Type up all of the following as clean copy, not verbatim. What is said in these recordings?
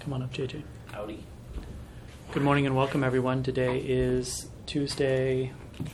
Come on up, JJ. Howdy. Good morning and welcome, everyone. Today is Tuesday.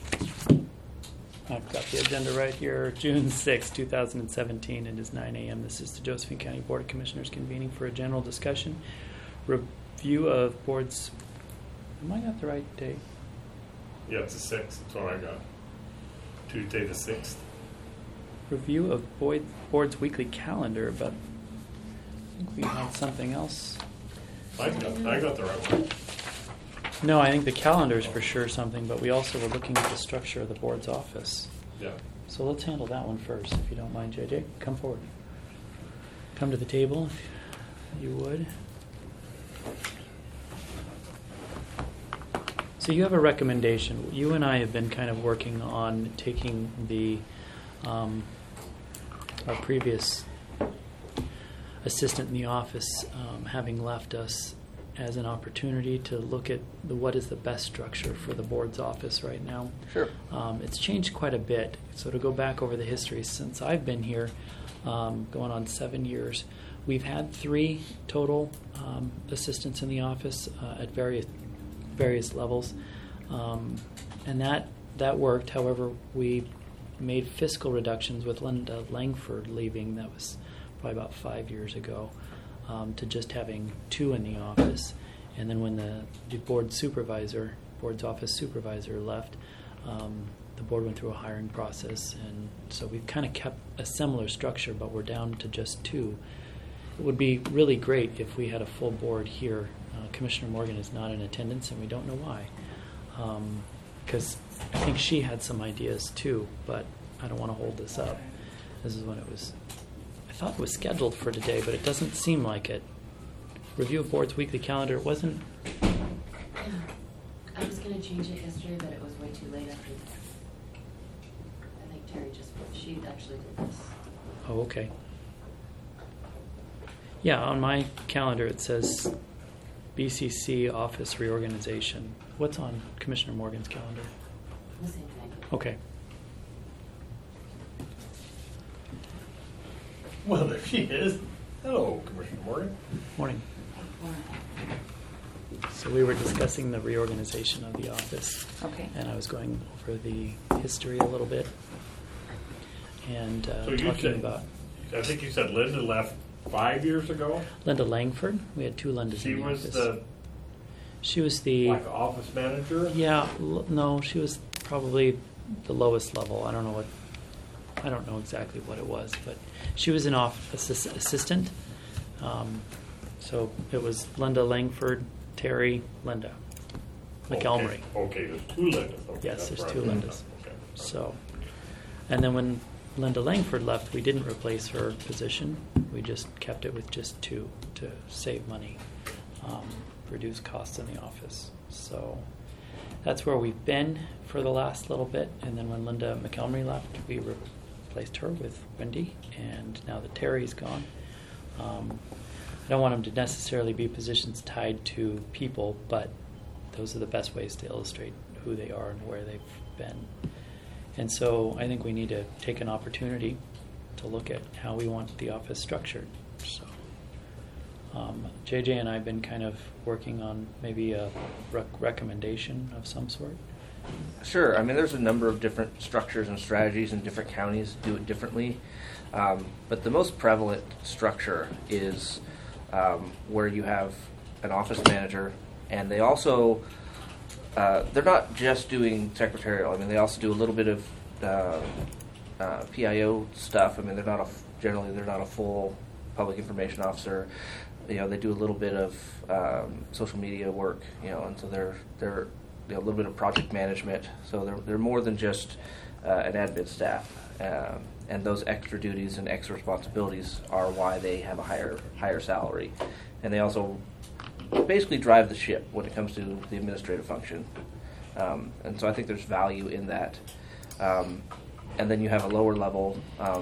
I've got the agenda right here. June 6, 2017. It is 9 a.m. This is the Josephine County Board of Commissioners convening for a general discussion. Review of boards. Am I got the right day? Yeah, it's the 6th. That's what I got. Tuesday the 6th. Review of board's weekly calendar, but I think we had something else. I got the right one. No, I think the calendar is for sure something, but we also were looking at the structure of the board's office. Yeah. So let's handle that one first, if you don't mind, JJ. Come forward. Come to the table, if you would. So you have a recommendation. You and I have been kind of working on taking the our previous assistant in the office having left us as an opportunity to look at what is the best structure for the board's office right now. Sure. It's changed quite a bit. So to go back over the history since I've been here, going on 7 years, we've had 3 total assistants in the office at various levels, and that worked. However, we made fiscal reductions with Linda Langford leaving. That was probably about 5 years ago, to just having 2 in the office. And then when the board's office supervisor left, the board went through a hiring process, and so we've kind of kept a similar structure, but we're down to just 2. It would be really great if we had a full board here. Commissioner Morgan is not in attendance, and we don't know why, because I think she had some ideas too, but I don't want to hold this up. This is when it was, I thought it was scheduled for today, but it doesn't seem like it. Review of board's weekly calendar. It wasn't. I was going to change it yesterday, but it was way too late after. I think Terry she actually did this. Oh, okay. Yeah, on my calendar it says BCC office reorganization. What's on Commissioner Morgan's calendar? The same thing. Okay. Well, there she is. Hello, Commissioner Morgan. Morning. So we were discussing the reorganization of the office. Okay. And I was going over the history a little bit and So you talking said, about I think you said Linda left 5 years ago. Linda Langford. We had 2 Lindas She in the was office. She was the like office manager. Yeah, no, she was probably the lowest level. I don't know exactly what it was, but she was an office assistant. So it was Linda Langford, Terry, Linda McElmurray. Okay, there's 2 Lindas. Okay, Yes, that's there's right. 2 Lindas. Okay. So, and then when Linda Langford left, we didn't replace her position. We just kept it with just 2 to save money, reduce costs in the office. So that's where we've been for the last little bit. And then when Linda McElmurray left, we replaced her with Wendy, and now that Terry's gone, I don't want them to necessarily be positions tied to people, but those are the best ways to illustrate who they are and where they've been. And so I think we need to take an opportunity to look at how we want the office structured. So JJ and I have been kind of working on maybe a recommendation of some sort. Sure. I mean, there's a number of different structures and strategies, and different counties do it differently. But the most prevalent structure is where you have an office manager, and they also they're not just doing secretarial. I mean, they also do a little bit of PIO stuff. I mean, they're not a full public information officer. You know, they do a little bit of social media work. You know, and so they're a little bit of project management. So they're more than just an admin staff. And those extra duties and extra responsibilities are why they have a higher salary. And they also basically drive the ship when it comes to the administrative function. And so I think there's value in that. And then you have a lower level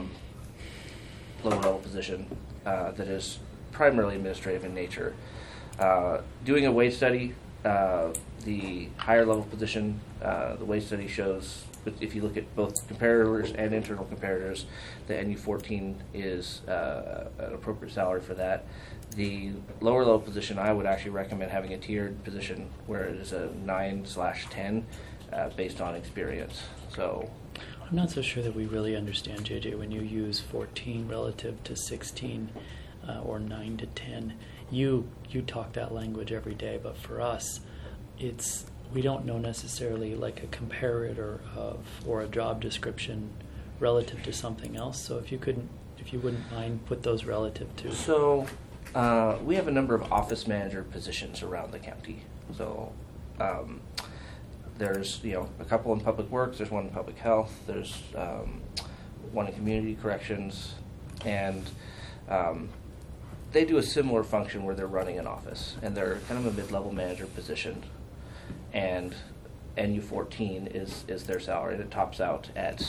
position that is primarily administrative in nature. Doing a wage study, the higher level position, the wage study shows but if you look at both comparators and internal comparators, the NU14 is an appropriate salary for that. The lower level position, I would actually recommend having a tiered position where it is a 9/10 based on experience. So I'm not so sure that we really understand, JJ, when you use 14 relative to 16 or 9 to 10. You talk that language every day, but for us, we don't know necessarily like a comparator of or a job description relative to something else. So if you wouldn't mind, put those relative to. So we have a number of office manager positions around the county. So there's a couple in public works, there's one in public health, there's one in community corrections, and they do a similar function where they're running an office, and they're kind of a mid-level manager position, and NU14 is their salary, and it tops out at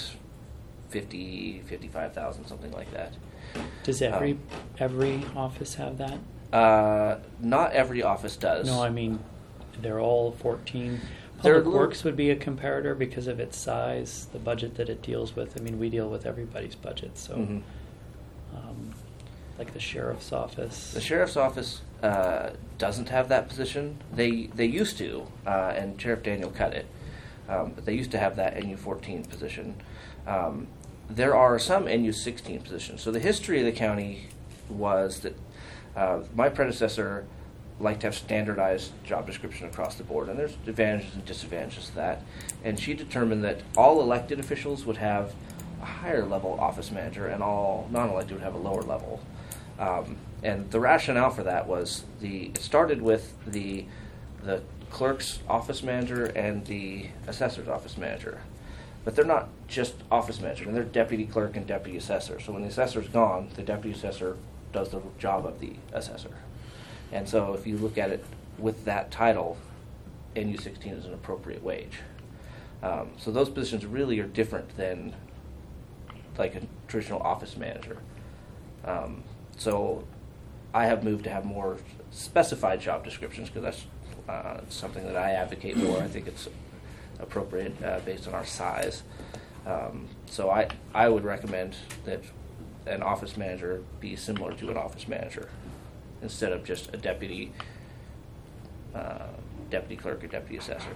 $55,000, something like that. Does every office have that? Not every office does. No, I mean, they're all 14. They're Public Works would be a comparator because of its size, the budget that it deals with. I mean, we deal with everybody's budget, so Mhm. Like the sheriff's office. The sheriff's office doesn't have that position. They used to, and Sheriff Daniel cut it. But they used to have that NU14 position. There are some NU16 positions. So the history of the county was that my predecessor liked to have standardized job description across the board, and there's advantages and disadvantages to that. And she determined that all elected officials would have a higher level office manager, and all non-elected would have a lower level. And the rationale for that was it started with the clerk's office manager and the assessor's office manager. But they're not just office manager, and they're deputy clerk and deputy assessor. So when the assessor's gone, the deputy assessor does the job of the assessor. And so if you look at it with that title, NU16 is an appropriate wage. So those positions really are different than like a traditional office manager. So I have moved to have more specified job descriptions because that's something that I advocate for. I think it's appropriate based on our size. So I would recommend that an office manager be similar to an office manager instead of just a deputy clerk or deputy assessor.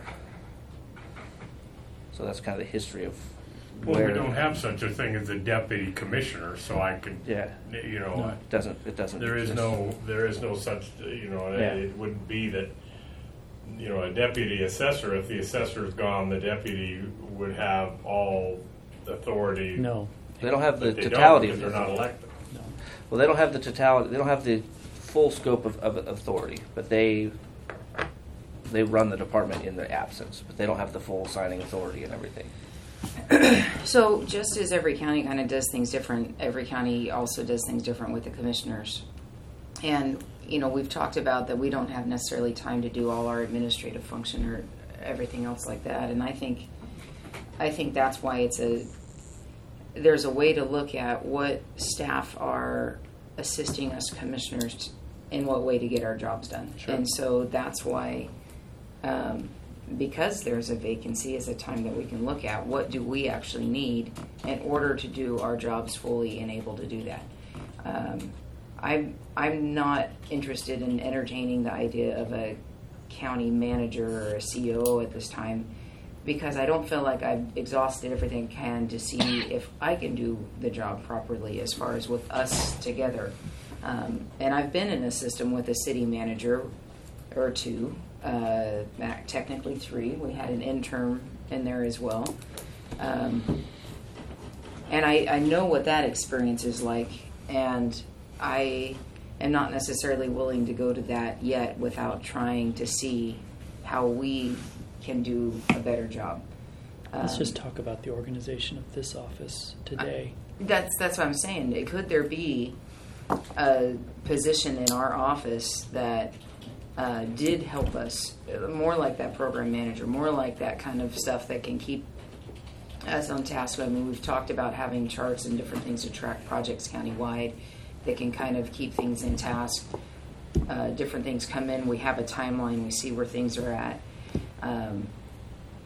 So that's kind of the history of Well, where we don't have such a thing as a deputy commissioner, so I could, No, it doesn't. There is exist. no such, Yeah. it wouldn't be that, a deputy assessor, if the assessor's gone, the deputy would have all authority. No. They don't have the But they totality don't, of because they're not authority. elected. No. Well, they don't have the totality. They don't have the full scope of authority, but they run the department in their absence. But they don't have the full signing authority and everything. So just as every county kind of does things different, every county also does things different with the commissioners. And, we've talked about that we don't have necessarily time to do all our administrative function or everything else like that. And I think that's why there's a way to look at what staff are assisting us commissioners in what way to get our jobs done. Sure. And so that's why, because there's a vacancy, is a time that we can look at what do we actually need in order to do our jobs fully and able to do that. I'm not interested in entertaining the idea of a county manager or a COO at this time because I don't feel like I've exhausted everything I can to see if I can do the job properly as far as with us together. And I've been in a system with a city manager or two, technically 3. We had an intern in there as well. And I know what that experience is like, and I am not necessarily willing to go to that yet without trying to see how we can do a better job. Let's just talk about the organization of this office today. That's what I'm saying. Could there be a position in our office that did help us, more like that program manager, more like that kind of stuff that can keep us on task? I mean, we've talked about having charts and different things to track projects countywide that can kind of keep things in task. Different things come in, we have a timeline, we see where things are at.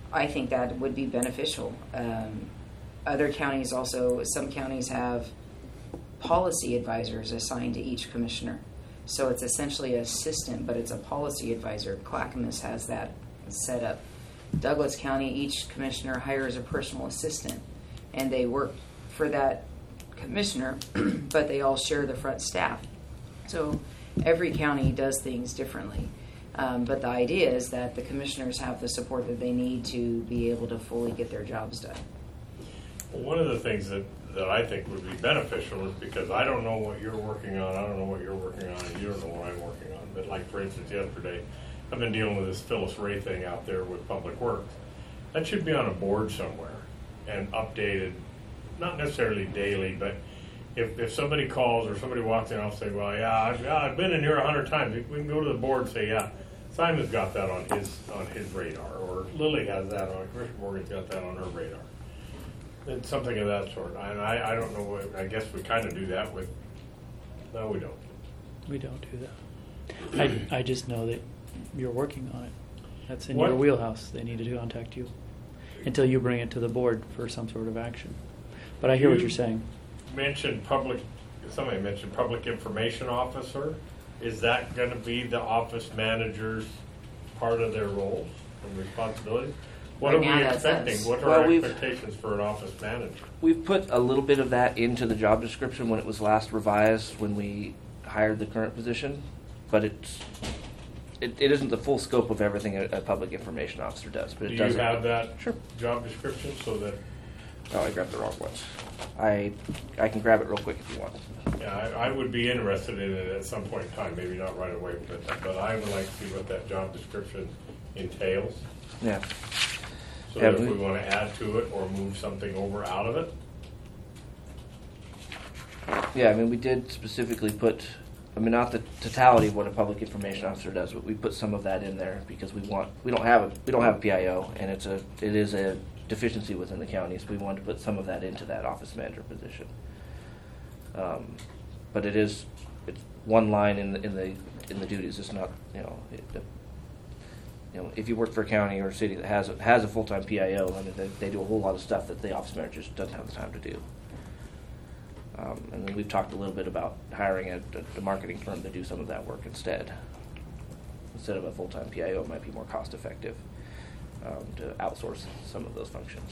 I think that would be beneficial. Other counties also, some counties have policy advisors assigned to each commissioner. So it's essentially an assistant, but it's a policy advisor. Clackamas has that set up. Douglas County, each commissioner hires a personal assistant, and they work for that commissioner, but they all share the front staff. So every county does things differently. But the idea is that the commissioners have the support that they need to be able to fully get their jobs done. Well, one of the things that I think would be beneficial is because I don't know what you're working on, I don't know what you're working on, and you don't know what I'm working on. But like, for instance, yesterday, I've been dealing with this Phyllis Ray thing out there with Public Works. That should be on a board somewhere and updated, not necessarily daily, but if somebody calls or somebody walks in, I'll say, well, I've been in here 100 times. We can go to the board and say, yeah, Simon's got that on his radar, or Lily has that on, Chris Morgan's got that on her radar. It's something of that sort. And I don't know, I guess we kind of do that with, no, we don't. We don't do that. I just know that you're working on it. That's in your wheelhouse. They need to contact you until you bring it to the board for some sort of action. But I hear what you're saying. Somebody mentioned public information officer. Is that going to be the office manager's part of their roles and responsibilities? What Right are now, we that's expecting? us. What are our expectations for an office manager? We've put a little bit of that into the job description when it was last revised when we hired the current position, but it isn't the full scope of everything a public information officer does. But Do it you does. have that Sure. job description so that? Oh, I grabbed the wrong ones. I can grab it real quick if you want. Yeah, I would be interested in it at some point in time, maybe not right away, but I would like to see what that job description entails. Yeah. So Yeah, that if we want to add to it or move something over out of it. Yeah, I mean, we did specifically put, I mean, not the totality of what a public information officer does, but we put some of that in there because we don't have a PIO, and it is a deficiency within the county, so we wanted to put some of that into that office manager position. But it's one line in the duties. It's not, if you work for a county or a city that has a full-time PIO, I mean, they do a whole lot of stuff that the office manager just doesn't have the time to do. And then we've talked a little bit about hiring a marketing firm to do some of that work instead. Instead of a full-time PIO, it might be more cost-effective to outsource some of those functions.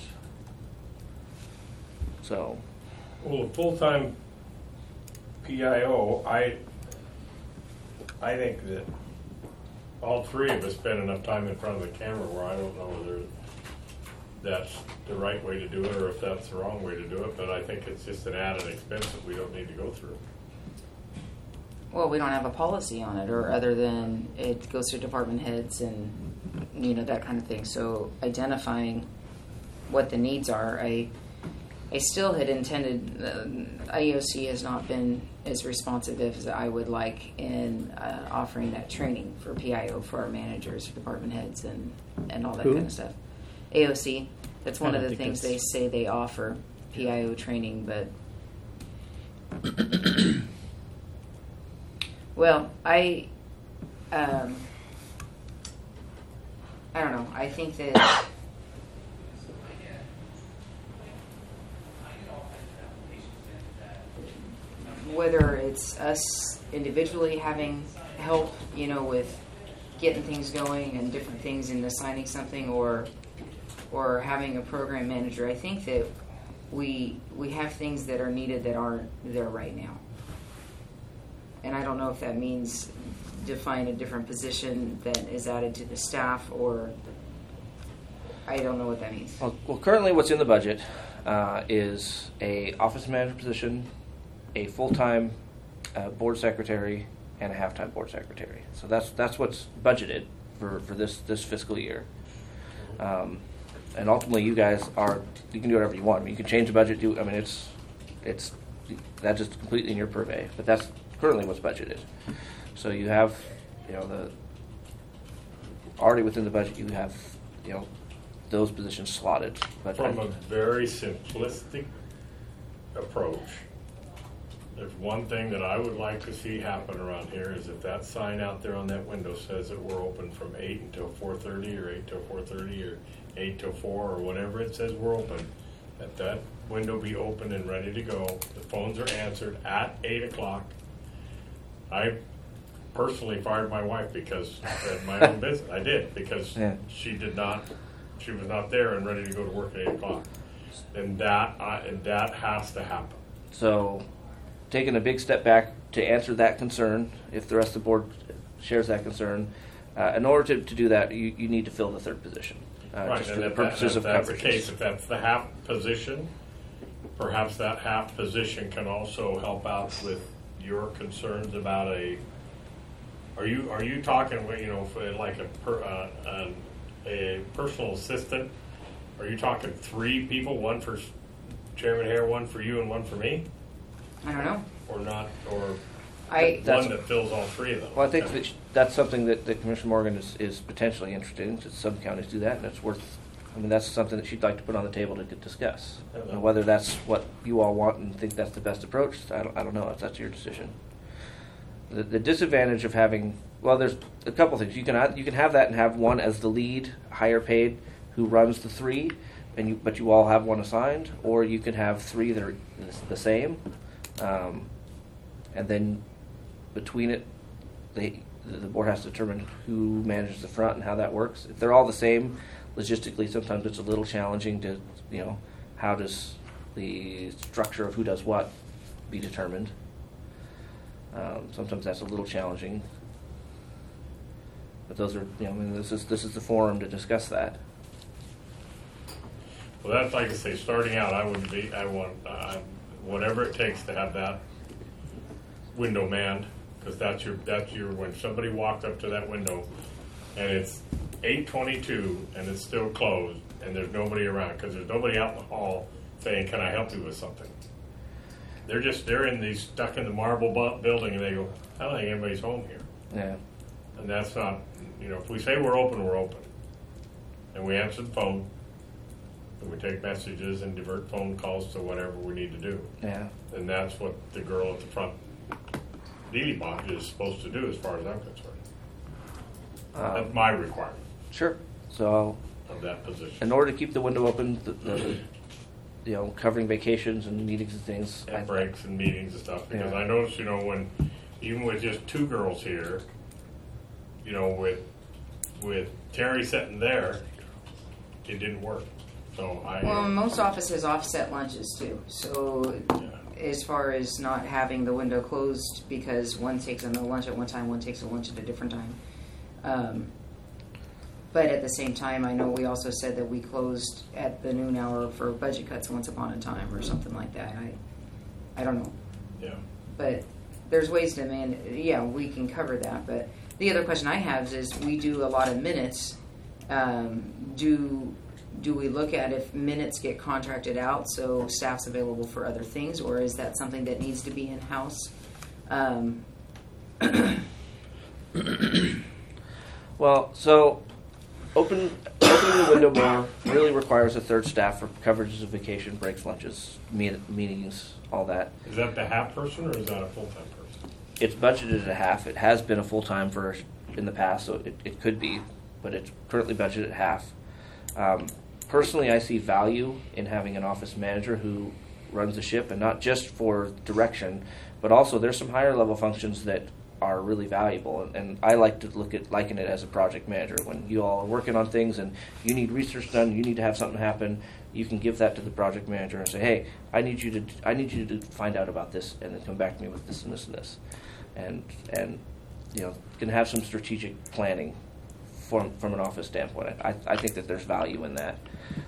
So, Well, a full-time PIO, I think that all three of us spend enough time in front of the camera where I don't know whether that's the right way to do it or if that's the wrong way to do it, but I think it's just an added expense that we don't need to go through. Well, we don't have a policy on it, or other than it goes to department heads and that kind of thing. So identifying what the needs are, I still had intended. IEOC has not been as responsive as I would like in offering that training for PIO for our managers, for department heads, and all that kind of stuff. AOC, that's one of the things they say they offer, PIO training, but well, I don't know. I think that whether it's us individually having help, with getting things going and different things in assigning something, or having a program manager, I think that we have things that are needed that aren't there right now. And I don't know if that means define a different position that is added to the staff, or I don't know what that means. well, currently what's in the budget is a office manager position, a full-time board secretary, and a half-time board secretary. So that's what's budgeted for this fiscal year. And ultimately, you guys you can do whatever you want. I mean, you can change the budget. It's that's just completely in your purvey. But that's currently what's budgeted. So you have, already within the budget, you have, those positions slotted. But From a very simplistic approach, there's one thing that I would like to see happen around here is if that sign out there on that window says that we're open from 8 until 4:30 or 8 till 4:30 or 8 till 4 or whatever it says we're open, that window be open and ready to go. The phones are answered at 8 o'clock. I personally fired my wife because I had my own business. I did, because Yeah. she was not there and ready to go to work at 8 o'clock. And that has to happen. So, taking a big step back to answer that concern, if the rest of the board shares that concern, in order to do that, you need to fill the third position. Right, just and for the if purposes of that's the coverages. case, if that's the half position, perhaps that half position can also help out with your concerns about are you talking, for like a personal assistant? Are you talking 3 people, one for Chairman Hare, one for you, and one for me? I don't know. Or not, or That's- one that fills all 3 of them? Well, I think that's something that Commissioner Morgan is potentially interested in, because some counties do that, and it's worth, that's something that she'd like to put on the table to discuss. And whether that's what you all want and think that's the best approach, I don't know. That's your decision. The disadvantage of having, there's a couple things. You can have that and have one as the lead, higher paid, who runs the 3, but you all have one assigned, or you can have 3 that are the same, and then between it, the board has to determine who manages the front and how that works. If they're all the same, logistically, sometimes it's a little challenging to, how does the structure of who does what be determined. Sometimes that's a little challenging. But those are, this is the forum to discuss that. Well, that's like I say, starting out, I want whatever it takes to have that window manned, because that's your when somebody walked up to that window and it's 8:22 and it's still closed and there's nobody around, because there's nobody out in the hall saying, "Can I help you with something?" They're in these stuck in the marble building, and they go, "I don't think anybody's home here." Yeah. And that's not, if we say we're open, and we answer the phone, and we take messages and divert phone calls to whatever we need to do. Yeah. And that's what the girl at the front dealie box is supposed to do, as far as I'm concerned. That's my requirement Sure. So, of that position. in order to keep the window open, covering vacations and meetings and things. And breaks and meetings and stuff, because Yeah. I noticed, when even with just 2 girls here, with Terry sitting there, it didn't work. So Most offices offset lunches too. So as far as not having the window closed because one takes a lunch at one time, one takes a lunch at a different time. But at the same time, I know we also said that we closed at the noon hour for budget cuts once upon a time or something like that. I don't know. Yeah. But there's ways to we can cover that. But the other question I have is we do a lot of minutes. Do we look at if minutes get contracted out so staff's available for other things, or is that something that needs to be in-house? Well, so opening the window more really requires a third staff for coverages of vacation, breaks, lunches, meetings, all that. Is that the half person, or is that a full-time person? It's budgeted at half. It has been a full-time in the past, so it could be, but it's currently budgeted at half. Personally, I see value in having an office manager who runs the ship, and not just for direction, but also there's some higher level functions that are really valuable, and I like to liken it as a project manager. When you all are working on things and you need research done, you need to have something happen, you can give that to the project manager and say, "Hey, I need you to find out about this, and then come back to me with this and this and this," and can have some strategic planning from an office standpoint. I think that there's value in that.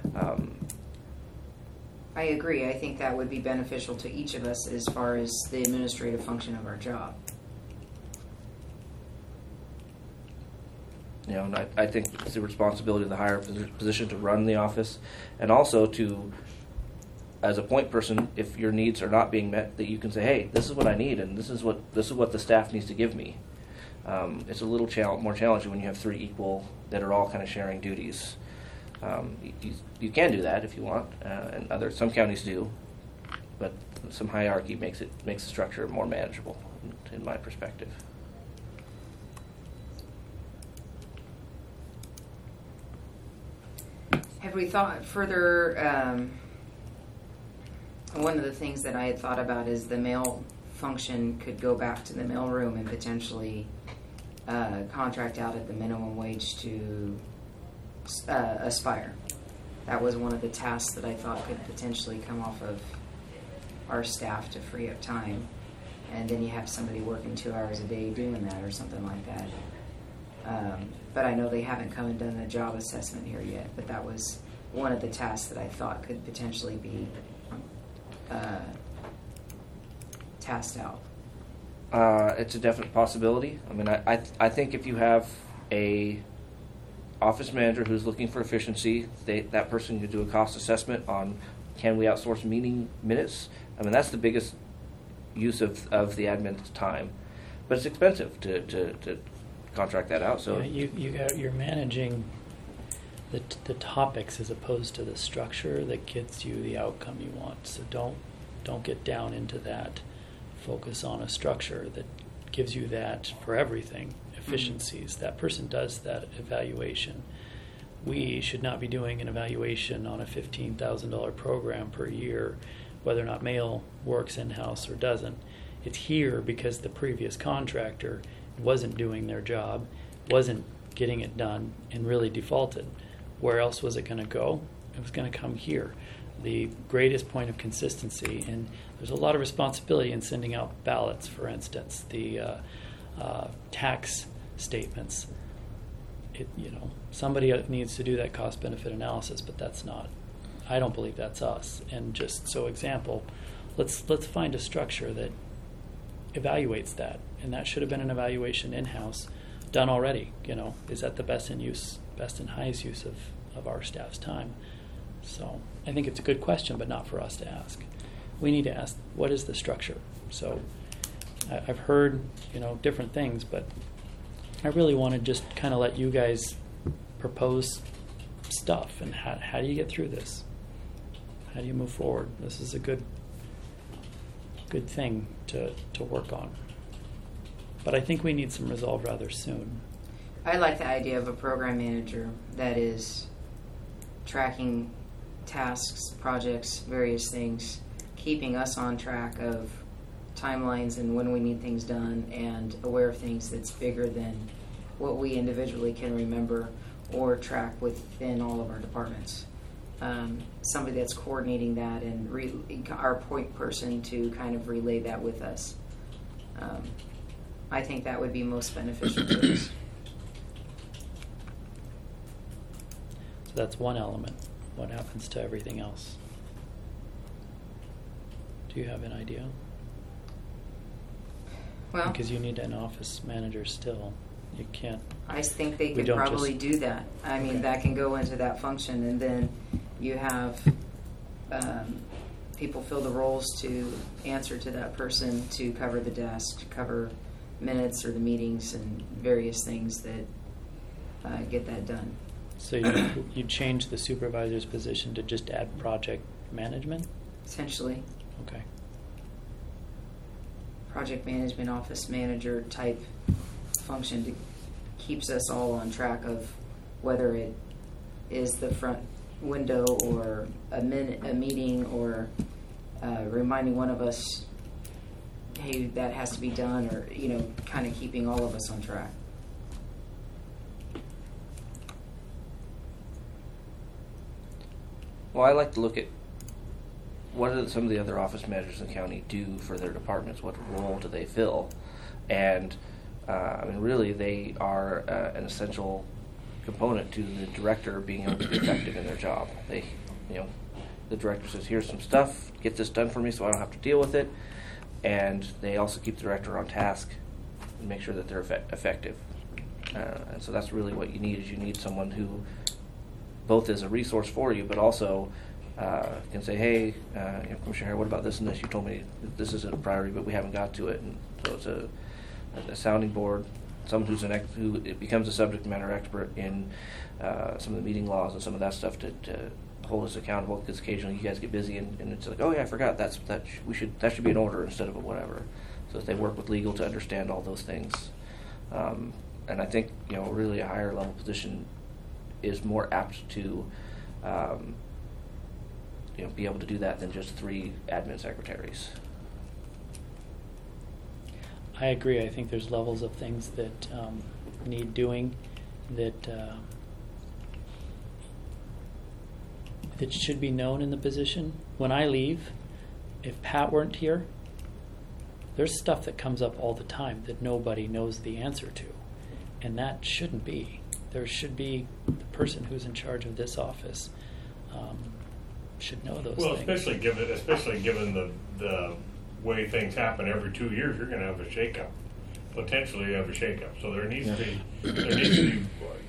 I agree. I think that would be beneficial to each of us as far as the administrative function of our job. And I think it's the responsibility of the higher position to run the office, and also to, as a point person, if your needs are not being met, that you can say, "Hey, this is what I need, and this is what the staff needs to give me." It's a little more challenging when you have 3 equal that are all kind of sharing duties. You can do that if you want, and some counties do, but some hierarchy makes the structure more manageable, in my perspective. we thought further, one of the things that I had thought about is the mail function could go back to the mailroom and potentially contract out at the minimum wage to Aspire. That was one of the tasks that I thought could potentially come off of our staff to free up time. And then you have somebody working 2 hours a day doing that or something like that. But I know they haven't come and done a job assessment here yet, but that was one of the tasks that I thought could potentially be tasked out. It's a definite possibility. I mean, I think if you have a office manager who's looking for efficiency, that person can do a cost assessment on can we outsource meeting minutes. I mean, that's the biggest use of the admin's time, but it's expensive to contract that out. So you're managing the topics as opposed to the structure that gets you the outcome you want. So don't get down into that. Focus on a structure that gives you that for everything, efficiencies. Mm-hmm. That person does that evaluation. We should not be doing an evaluation on a $15,000 program per year, whether or not mail works in-house or doesn't. It's here because the previous contractor wasn't doing their job, wasn't getting it done, and really defaulted. Where else was it going to go? It was going to come here. The greatest point of consistency, and there's a lot of responsibility in sending out ballots, for instance, the tax statements. Somebody needs to do that cost-benefit analysis, but that's not. I don't believe that's us. And just so example, let's find a structure that evaluates that, and that should have been an evaluation in-house done already. Is that the best and highest use of our staff's time? So I think it's a good question, but not for us to ask. We need to ask, what is the structure? So I've heard, different things, but I really want to just kind of let you guys propose stuff and how do you get through this? How do you move forward? This is a good thing to work on. But I think we need some resolve rather soon. I like the idea of a program manager that is tracking tasks, projects, various things, keeping us on track of timelines and when we need things done, and aware of things that's bigger than what we individually can remember or track within all of our departments. Somebody that's coordinating that and our point person to kind of relay that with us. I think that would be most beneficial to us. So that's one element. What happens to everything else? Do you have an idea? Well, because you need an office manager still. You can't. I think they could probably do that. I mean, okay. That can go into that function, and then you have people fill the roles to answer to that person to cover the desk, to cover minutes or the meetings and various things that get that done. So you change the supervisor's position to just add project management? Essentially. Okay. Project management, office manager type function to keeps us all on track of whether it is the front window or a meeting or reminding one of us, hey, that has to be done, or kind of keeping all of us on track. Well, I like to look at what do some of the other office managers in the county do for their departments? What role do they fill? And really, they are an essential component to the director being able to be effective in their job. The director says, "Here's some stuff. Get this done for me, so I don't have to deal with it." And they also keep the director on task and make sure that they're effective. And so that's really what you need. Is you need someone who both is a resource for you, but also can say, "Hey, Commissioner Hare, what about this and this? You told me this isn't a priority, but we haven't got to it." And so it's a sounding board, someone who becomes a subject matter expert in some of the meeting laws and some of that stuff to hold us accountable. Because occasionally you guys get busy and it's like, "Oh yeah, I forgot that should be an order instead of a whatever." So they work with legal to understand all those things. And I think really a higher level position is more apt to be able to do that than just 3 admin secretaries. I agree. I think there's levels of things that need doing that that should be known in the position. When I leave, if Pat weren't here, there's stuff that comes up all the time that nobody knows the answer to, and that shouldn't be. There should be the person who's in charge of this office should know those Well, things. especially given the way things happen every 2 years, you're going to have a shakeup. Potentially, you have a shakeup. So there needs to be,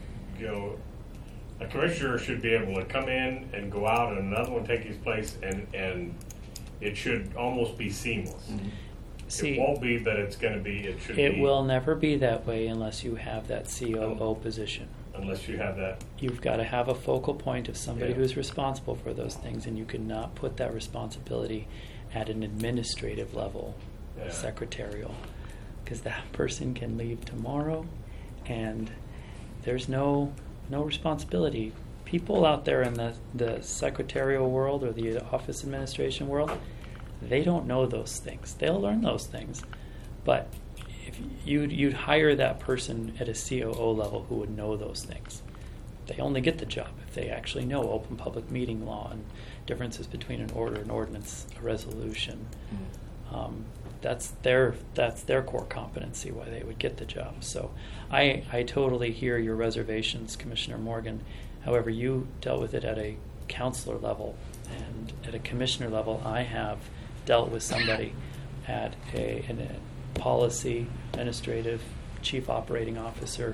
a commissioner should be able to come in and go out, and another one take his place, and it should almost be seamless. Mm-hmm. See, it won't be, but it's going to be. It should be. It will never be that way unless you have that COO position. Unless you have that. You've got to have a focal point of somebody Yeah. who's responsible for those things, and you cannot put that responsibility at an administrative level, Yeah. secretarial, because that person can leave tomorrow, and there's no responsibility. People out there in the secretarial world or the office administration world, they don't know those things. They'll learn those things, but if you'd hire that person at a COO level who would know those things. They only get the job if they actually know open public meeting law and differences between an order, an ordinance, a resolution. That's their core competency, why they would get the job. So I totally hear your reservations, Commissioner Morgan. However, you dealt with it at a counselor level, and at a commissioner level, I have dealt with somebody at a policy, administrative, chief operating officer,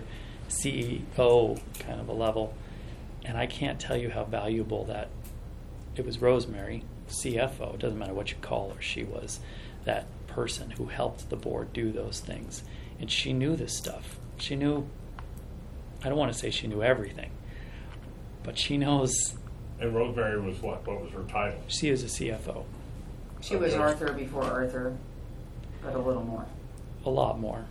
CEO kind of a level, and I can't tell you how valuable that. It was Rosemary, CFO, doesn't matter what you call her, she was that person who helped the board do those things. And she knew this stuff. She knew, I don't want to say she knew everything, but she knows. And Rosemary was what? What was her title? She is a CFO. She was Arthur before Arthur, but a little more. A lot more.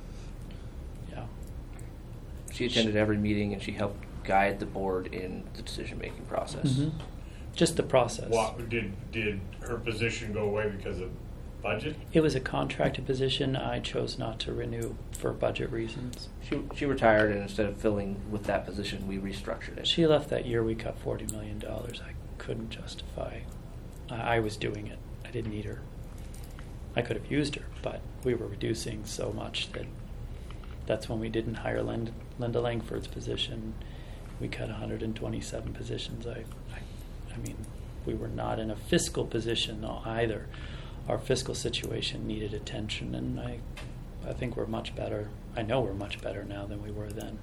Yeah. She attended every meeting, and she helped guide the board in the decision-making process. Mm-hmm. Just the process. What, did her position go away because of budget? It was a contracted position. I chose not to renew for budget reasons. She retired, and instead of filling with that position, we restructured it. She left that year. We cut $40 million. I couldn't justify. I was doing it. I didn't need her. I could have used her, but we were reducing so much that's when we didn't hire Linda Langford's position. We cut 127 positions. I mean, we were not in a fiscal position either. Our fiscal situation needed attention, and I think we're much better. I know we're much better now than we were then.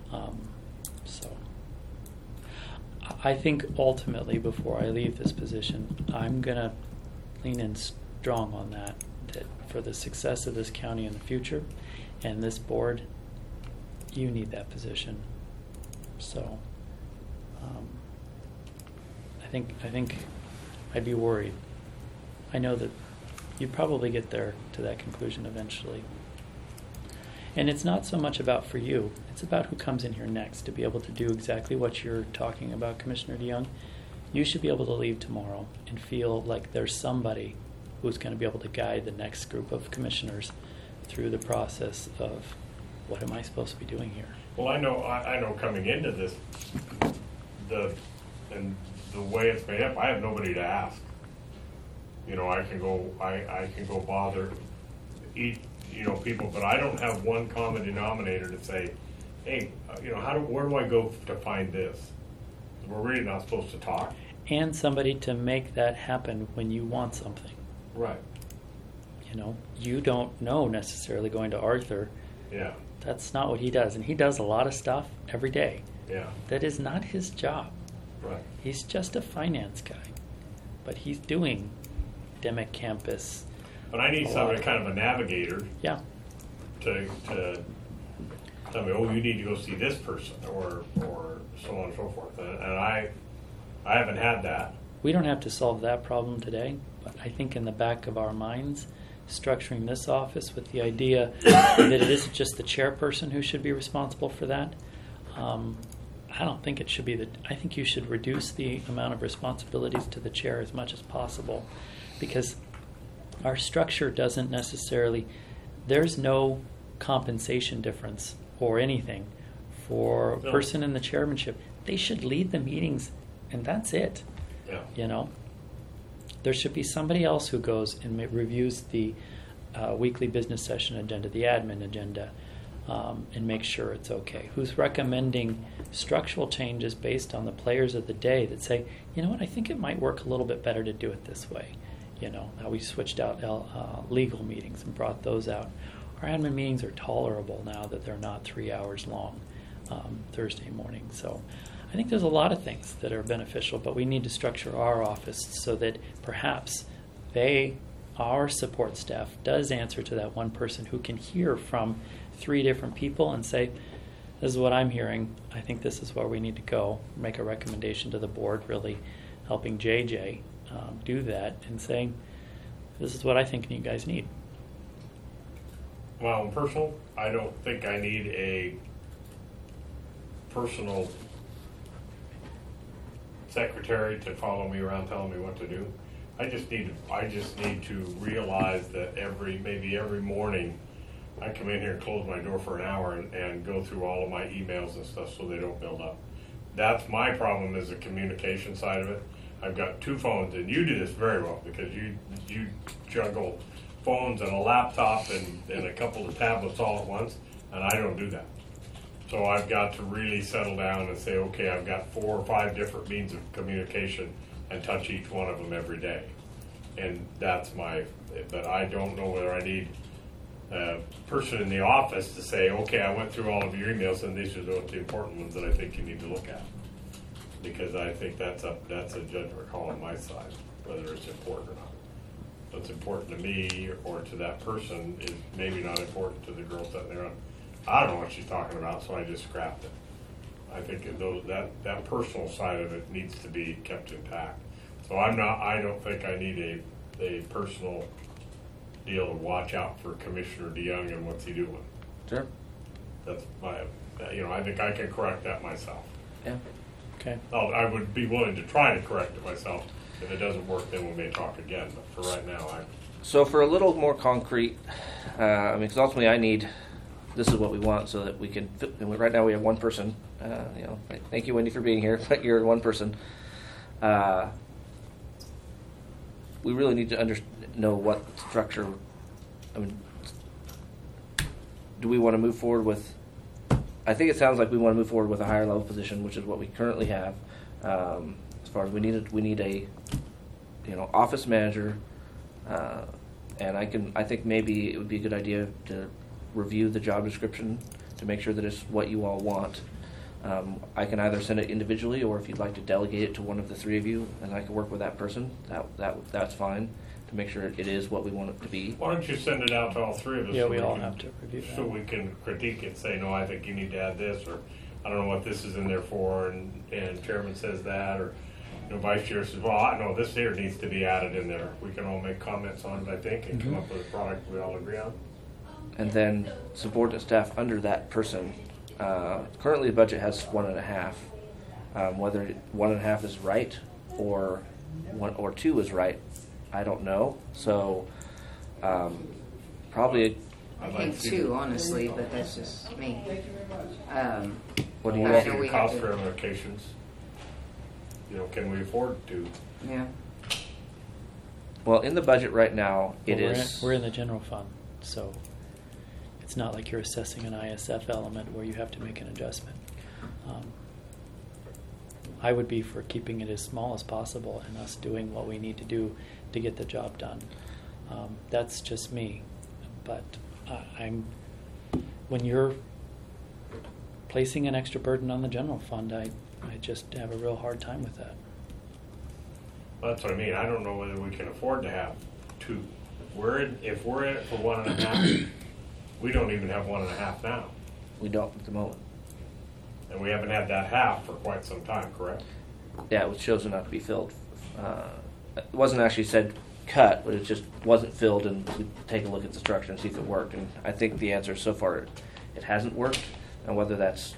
So I think ultimately, before I leave this position, I'm going to lean in strong on that for the success of this county in the future and this board, you need that position. So I think I'd be worried. I know that you'd probably get there to that conclusion eventually. And it's not so much about for you, it's about who comes in here next to be able to do exactly what you're talking about, Commissioner DeYoung. You should be able to leave tomorrow and feel like there's somebody who's going to be able to guide the next group of commissioners through the process of what am I supposed to be doing here. Well, I know coming into this, the way it's made up, I have nobody to ask. You know, I can go bother people, but I don't have one common denominator to say, hey, where do I go to find this? We're really not supposed to talk. And somebody to make that happen when you want something. Right. You don't know necessarily going to Arthur. Yeah. That's not what he does. And he does a lot of stuff every day. Yeah. That is not his job. Right. He's just a finance guy. But he's doing Demick Campus. But I need somebody, kind of a navigator, Yeah. to tell me, oh, you need to go see this person, or so on and so forth. And I haven't had that. We don't have to solve that problem today, but I think in the back of our minds, structuring this office with the idea that it isn't just the chairperson who should be responsible for that, I don't think it should be I think you should reduce the amount of responsibilities to the chair as much as possible, because our structure doesn't necessarily, there's no compensation difference or anything for a No. person in the chairmanship. They should lead the meetings, and that's it. Yeah. You know, there should be somebody else who goes and reviews the weekly business session agenda, the admin agenda, and make sure it's okay. Who's recommending structural changes based on the players of the day that say, you know what, I think it might work a little bit better to do it this way. You know, how we switched out legal meetings and brought those out. Our admin meetings are tolerable now that they're not 3 hours long Thursday morning. So I think there's a lot of things that are beneficial, but we need to structure our office so that perhaps our support staff does answer to that one person who can hear from 3 different people and say, this is what I'm hearing. I think this is where we need to go. Make a recommendation to the board, really helping JJ do that and saying, this is what I think you guys need. Well, personal, I don't think I need a personal secretary to follow me around telling me what to do. I just need to realize that maybe every morning I come in here and close my door for an hour and go through all of my emails and stuff so they don't build up. That's my problem, is the communication side of it. I've got 2 phones, and you do this very well because you juggle phones and a laptop and a couple of tablets all at once, and I don't do that. So I've got to really settle down and say, okay, I've got 4 or 5 different means of communication and touch each one of them every day. And that's but I don't know whether I need a person in the office to say, okay, I went through all of your emails and these are the important ones that I think you need to look at. Because I think that's a judgment call on my side, whether it's important or not. What's important to me or to that person is maybe not important to the girl sitting there. I don't know what she's talking about, so I just scrapped it. I think that personal side of it needs to be kept intact. So I don't think I need a personal deal to watch out for Commissioner DeYoung and what's he doing. Sure. That's I think I can correct that myself. Yeah. Okay. I would be willing to try to correct it myself. If it doesn't work, then we may talk again. But for right now, So for a little more concrete, because ultimately this is what we want so that we can, right now we have one person, thank you, Wendy, for being here, but you're one person. We really need to know what structure, do we want to move forward with, I think it sounds like we want to move forward with a higher level position, which is what we currently have. As far as we need a, office manager, and I think maybe it would be a good idea to review the job description to make sure that it's what you all want. I can either send it individually, or if you'd like to delegate it to one of the 3 of you, and I can work with that person. That's fine, to make sure it is what we want it to be. why don't you send it out to all 3 of us? Yeah, so we all can- have to review that. So we can critique it, say, no, I think you need to add this, or I don't know what this is in there for, and chairman says that, or vice chair says, well, I know this here needs to be added in there. We can all make comments on it, I think, and come up with a product we all agree on. And then subordinate staff under that person. Currently, the budget has 1.5. Whether 1.5 is right or 1 or 2 is right, I don't know. So probably. I think 2, honestly, but that's just me. What do you I want? know we Cost have to- ramifications. Can we afford to? Yeah. Well, in the budget right now, it Well, is. we're in the general fund, so it's not like you're assessing an ISF element where you have to make an adjustment. I would be for keeping it as small as possible and us doing what we need to do to get the job done. That's just me, but when you're placing an extra burden on the general fund, I just have a real hard time with that. Well, that's what I mean. I don't know whether we can afford to have 2. If we're in it for 1.5, we don't even have 1.5 now. We don't at the moment. And we haven't had that half for quite some time, correct? Yeah, it was chosen not to be filled. It wasn't actually said cut, but it just wasn't filled, and we take a look at the structure and see if it worked. And I think the answer so far, it hasn't worked. And whether that's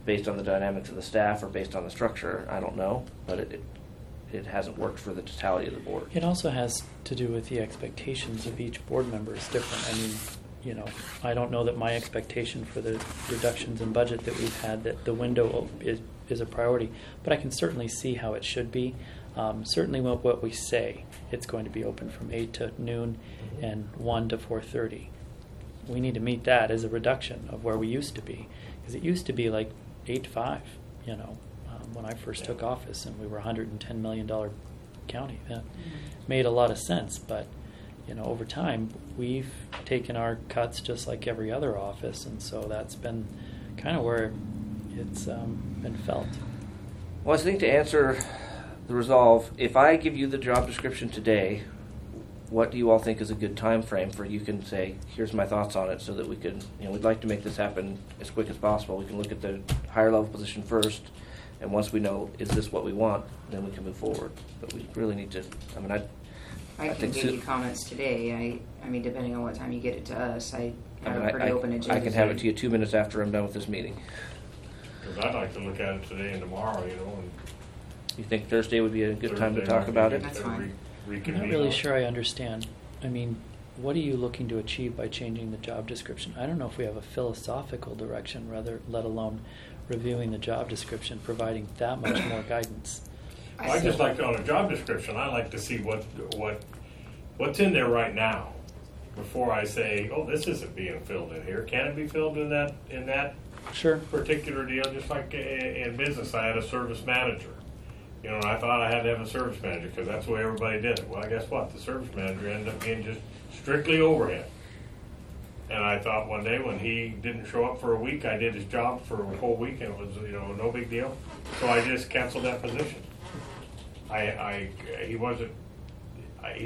based on the dynamics of the staff or based on the structure, I don't know, but it hasn't worked for the totality of the board. It also has to do with the expectations of each board member is different. I mean, you know, I don't know that my expectation for the reductions in budget that we've had, that the window is a priority, but I can certainly see how it should be. Certainly what we say, it's going to be open from 8 to noon and 1 to 4:30. We need to meet that as a reduction of where we used to be, because it used to be like 8 to 5, you know, when I first took office, and we were a $110 million county. That made a lot of sense, but you know, over time, we've taken our cuts just like every other office, and so that's been kind of where it's been felt. Well, I think to answer the resolve, if I give you the job description today, what do you all think is a good time frame for you can say, here's my thoughts on it, so that we can, you know, we'd like to make this happen as quick as possible. We can look at the higher level position first, and once we know, is this what we want, then we can move forward. But we really need to, I mean, I can think give you comments today. I mean, depending on what time you get it to us, I have a pretty open agenda. I can have it to you 2 minutes after I'm done with this meeting. Because I'd like to look at it today and tomorrow, you know. And You think Thursday would be a good time to Thursday talk might about be it? That's to fine. I'm reconvene not really on. sure I understand. I mean, what are you looking to achieve by changing the job description? I don't know if we have a philosophical direction, rather, let alone reviewing the job description, providing that much more guidance. I just like to, on a job description, I like to see what's in there right now before I say, oh, this isn't being filled in here. Can it be filled in that Sure. particular deal? Just like in business, I had a service manager. You know, and I thought I had to have a service manager because that's the way everybody did it. Well, guess what? The service manager ended up being just strictly overhead. And I thought one day when he didn't show up for a week, I did his job for a whole week, and it was, you know, no big deal. So I just canceled that position. He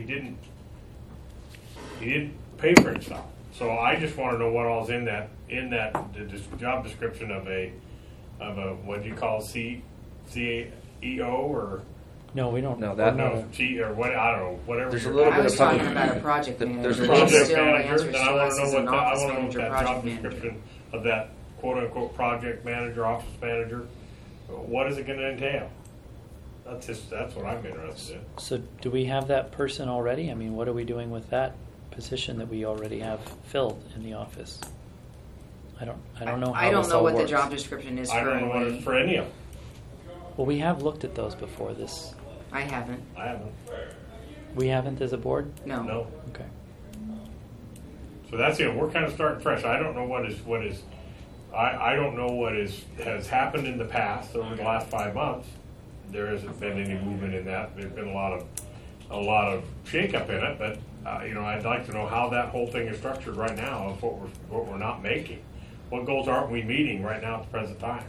didn't pay for himself. So I just want to know what all's in that the job description of a what do you call CEO or No, we don't. No, that- no G or what, I don't know, whatever. There's a your- little I bit was of talking public- about a project There's manager. a but project still manager, answers then to I want us to know as what an that, I office want to know what manager, that project job manager. description of that quote unquote project manager, office manager, what is it going to entail? That's what I'm interested in. So do we have that person already? I mean, what are we doing with that position that we already have filled in the office? I don't know how I don't this know all what works. the job description is I don't know what currently. it's for any of them. Well, we have looked at those before. This I haven't. I haven't. we haven't as a board. No. No. Okay. So that's it. We're kind of starting fresh. I don't know what is. I don't know what has happened in the past over the last 5 months. There hasn't been any movement in that. There's been a lot of shakeup in it, but you know, I'd like to know how that whole thing is structured right now, of what we're not making. What goals aren't we meeting right now at the present time?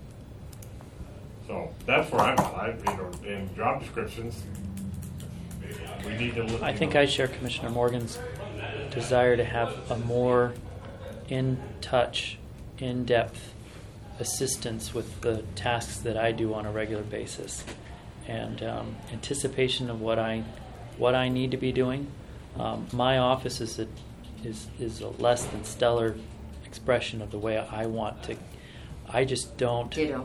So that's where I'm at. You know, in job descriptions, we need to look. I think I share Commissioner Morgan's desire to have a more in-touch, in-depth assistance with the tasks that I do on a regular basis, and anticipation of what I need to be doing. My office is a less than stellar expression of the way I want to. I just don't. Ditto.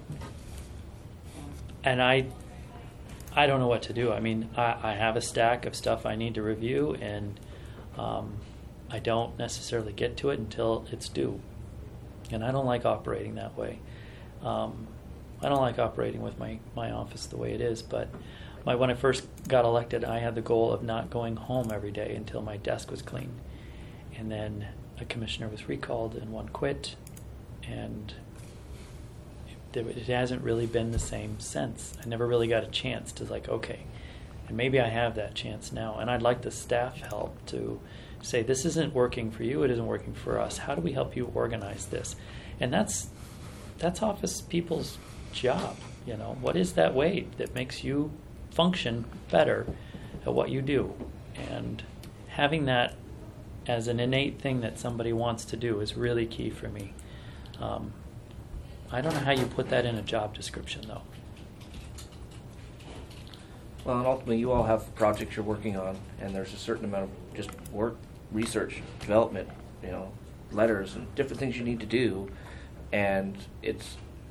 And I don't know what to do. I mean, I have a stack of stuff I need to review, and I don't necessarily get to it until it's due. And I don't like operating that way. I don't like operating with my office the way it is. But when I first got elected, I had the goal of not going home every day until my desk was clean. And then a commissioner was recalled and one quit, and it hasn't really been the same since. I never really got a chance to okay, and maybe I have that chance now. And I'd like the staff help to say, this isn't working for you, it isn't working for us. How do we help you organize this? And that's office people's job. You know, what is that way that makes you function better at what you do? And having that as an innate thing that somebody wants to do is really key for me. I don't know how you put that in a job description, though. Well, and ultimately, you all have projects you're working on, and there's a certain amount of just work, research, development, you know, letters, and different things you need to do. And it's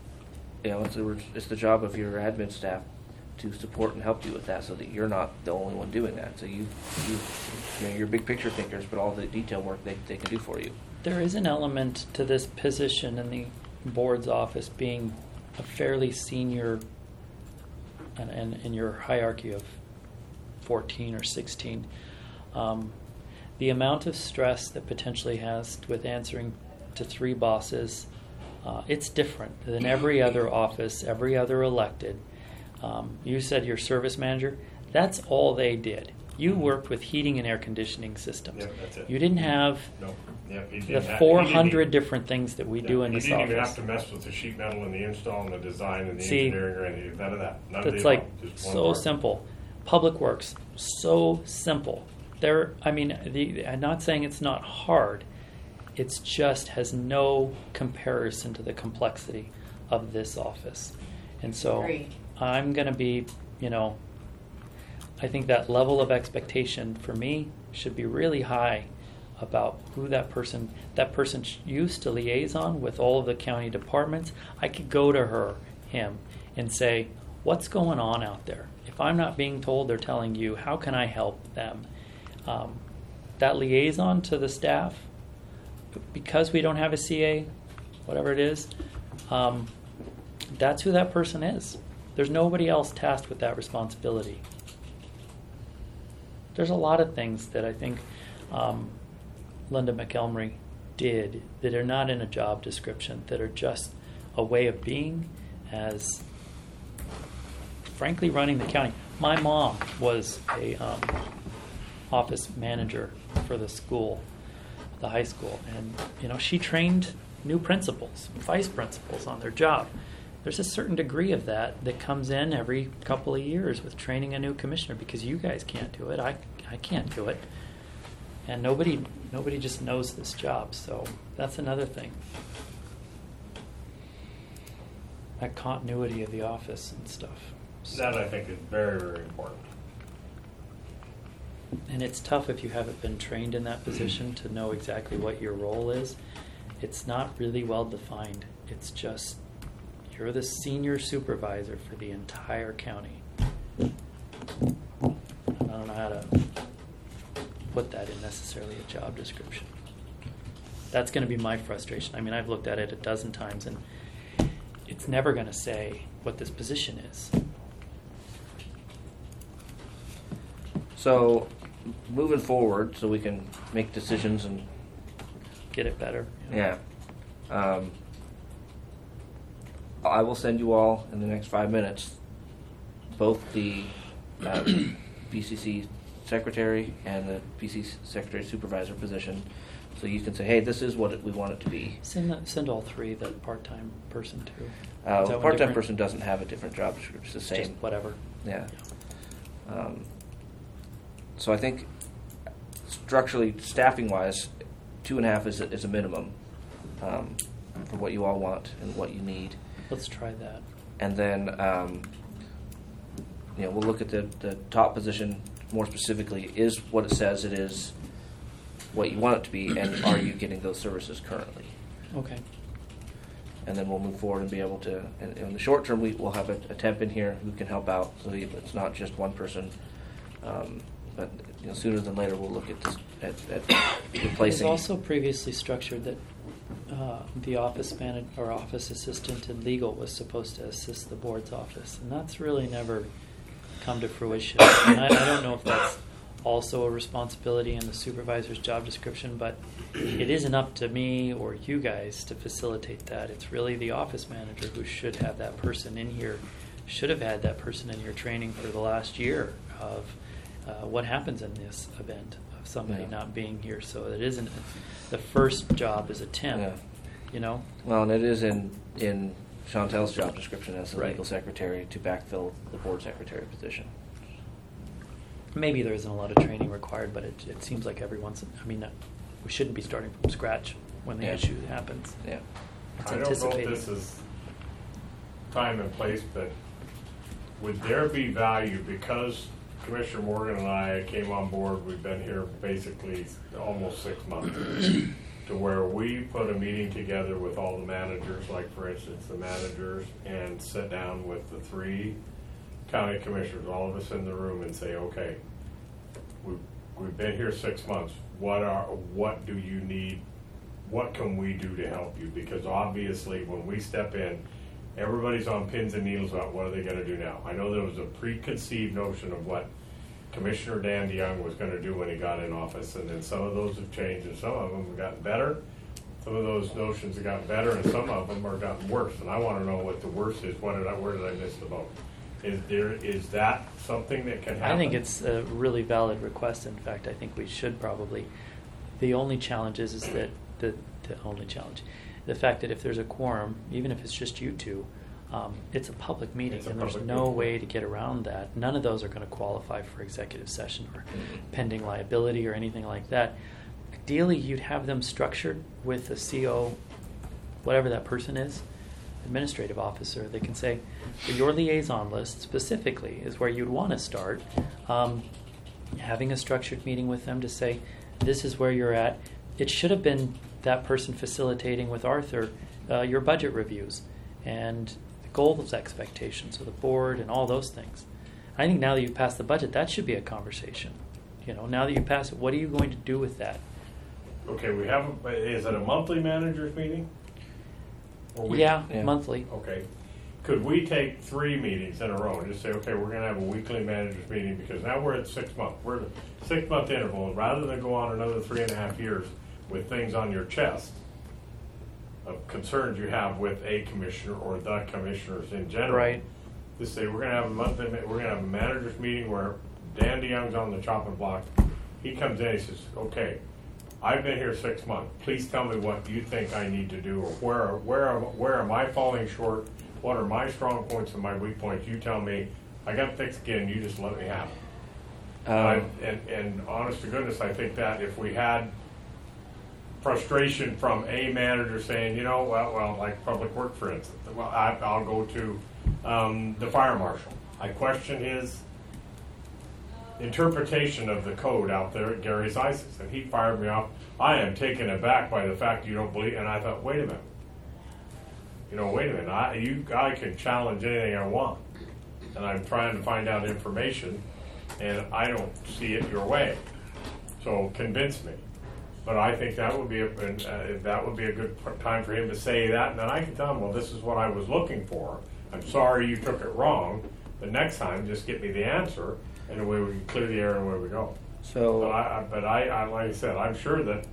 it's the job of your admin staff to support and help you with that, so that you're not the only one doing that. So you're big picture thinkers, but all the detail work they can do for you. There is an element to this position in the board's office being a fairly senior, and in your hierarchy of 14 or 16. The amount of stress that potentially has with answering to 3 bosses, it's different than every other office, every other elected. You said your service manager, that's all they did. You worked with heating and air conditioning systems. Yeah, that's it. You didn't have No. Yeah, he the didn't have- 400 different things that we do in this He didn't even have office. to mess with the sheet metal and the install and the design and the See, engineering or anything. None of that. None of That's the like above. Just one so part. simple. Public Works, so simple. I'm not saying it's not hard. It's just has no comparison to the complexity of this office. And so Agreed. I'm going to be, I think that level of expectation for me should be really high about who that person used to liaison with all of the county departments. I could go to him, and say, what's going on out there? If I'm not being told, they're telling you, how can I help them? That liaison to the staff, because we don't have a CA, whatever it is, that's who that person is. There's nobody else tasked with that responsibility. There's a lot of things that I think Linda McElmurray did that are not in a job description, that are just a way of being, as frankly running the county. My mom was a office manager for the school, the high school, and she trained new principals, vice principals on their job. There's a certain degree of that comes in every couple of years with training a new commissioner, because you guys can't do it. I can't do it. And nobody just knows this job. So that's another thing. That continuity of the office and stuff. That I think is very, very important. And it's tough if you haven't been trained in that position to know exactly what your role is. It's not really well defined. It's just you're the senior supervisor for the entire county. I don't know how to put that in necessarily a job description. That's going to be my frustration. I mean, I've looked at it a dozen times, and it's never going to say what this position is. So, moving forward, so we can make decisions and Get it better. yeah. I will send you all in the next 5 minutes both the BCC secretary and the BCC secretary supervisor position, so you can say, hey, this is what we want it to be. Send all 3 the part-time person too. Is The that one part-time different? person doesn't have a different job description. It's the same. Just whatever. Yeah. So I think structurally, staffing-wise, 2.5 is a minimum for what you all want and what you need. Let's try that. And then we'll look at the top position more specifically. Is what it says it is what you want it to be, and are you getting those services currently? Okay. And then we'll move forward and be able to, and in the short term, we'll have a temp in here who can help out, so it's not just one person. But sooner than later, we'll look at It was replacing. also previously structured that the office manager or office assistant in legal was supposed to assist the board's office, and that's really never come to fruition. And I don't know if that's also a responsibility in the supervisor's job description, but it isn't up to me or you guys to facilitate that. It's really the office manager who should have that person in here, should have had that person in your training for the last year of what happens in this event of somebody Yeah. not being here. So it isn't the first job is a temp, Yeah. Well, and it is in Chantel's job description as the Right. legal secretary to backfill the board secretary position. Maybe there isn't a lot of training required, but it seems like we shouldn't be starting from scratch when the Yeah. issue happens. Yeah. It's I don't know anticipated. if this is time and place, but would there be value, because Commissioner Morgan and I came on board, we've been here basically almost 6 months. to where we put a meeting together with all the managers, like for instance the managers, and sit down with the 3 county commissioners, all of us in the room, and say, okay, we've been here 6 months. What do you need? What can we do to help you? Because obviously when we step in, everybody's on pins and needles about what are they going to do now. I know there was a preconceived notion of what Commissioner Dan DeYoung was going to do when he got in office, and then some of those have changed, and some of them have gotten better. Some of those notions have gotten better, and some of them are gotten worse. And I want to know what the worst is. Where did I miss the boat? Is that something that can happen? I think it's a really valid request. In fact, I think we should probably. The only challenge is that the only challenge, the fact that if there's a quorum, even if it's just you two, it's a public meeting, and there's no way to get around that. None of those are going to qualify for executive session or pending liability or anything like that. Ideally, you'd have them structured with a CO, whatever that person is, administrative officer. They can say, your liaison list specifically is where you'd want to start. Having a structured meeting with them to say, this is where you're at. It should have been that person facilitating with Arthur your budget reviews and the goals expectations of the board and all those things. I think now that you've passed the budget, that should be a conversation. Now that you pass it, what are you going to do with that? Okay, is it a monthly managers meeting? Yeah, monthly. Okay. Could we take 3 meetings in a row and just say, okay, we're going to have a weekly managers meeting because now we're at 6 months. We're at a 6-month interval. Rather than go on another 3.5 years with things on your chest of concerns you have with a commissioner or the commissioners in general. Right. Just say we're going to have a managers meeting where Dan DeYoung's on the chopping block. He comes in and he says, okay, I've been here 6 months. Please tell me what you think I need to do, or where am I falling short? What are my strong points and my weak points? You tell me. I got thick skin. You just let me have it. And honest to goodness, I think that if we had frustration from a manager saying, well, like Public Works, for instance, well, I'll go to the fire marshal. I question his interpretation of the code out there at Gary's ISIS, and he fired me off. I am taken aback by the fact you don't believe, and I thought, wait a minute. I can challenge anything I want, and I'm trying to find out information, and I don't see it your way. So convince me. But I think that would be a good time for him to say that, and then I can tell him, well, this is what I was looking for. I'm sorry you took it wrong. The next time, just get me the answer, and away we can clear the air and away we go. So, but I like I said, I'm sure that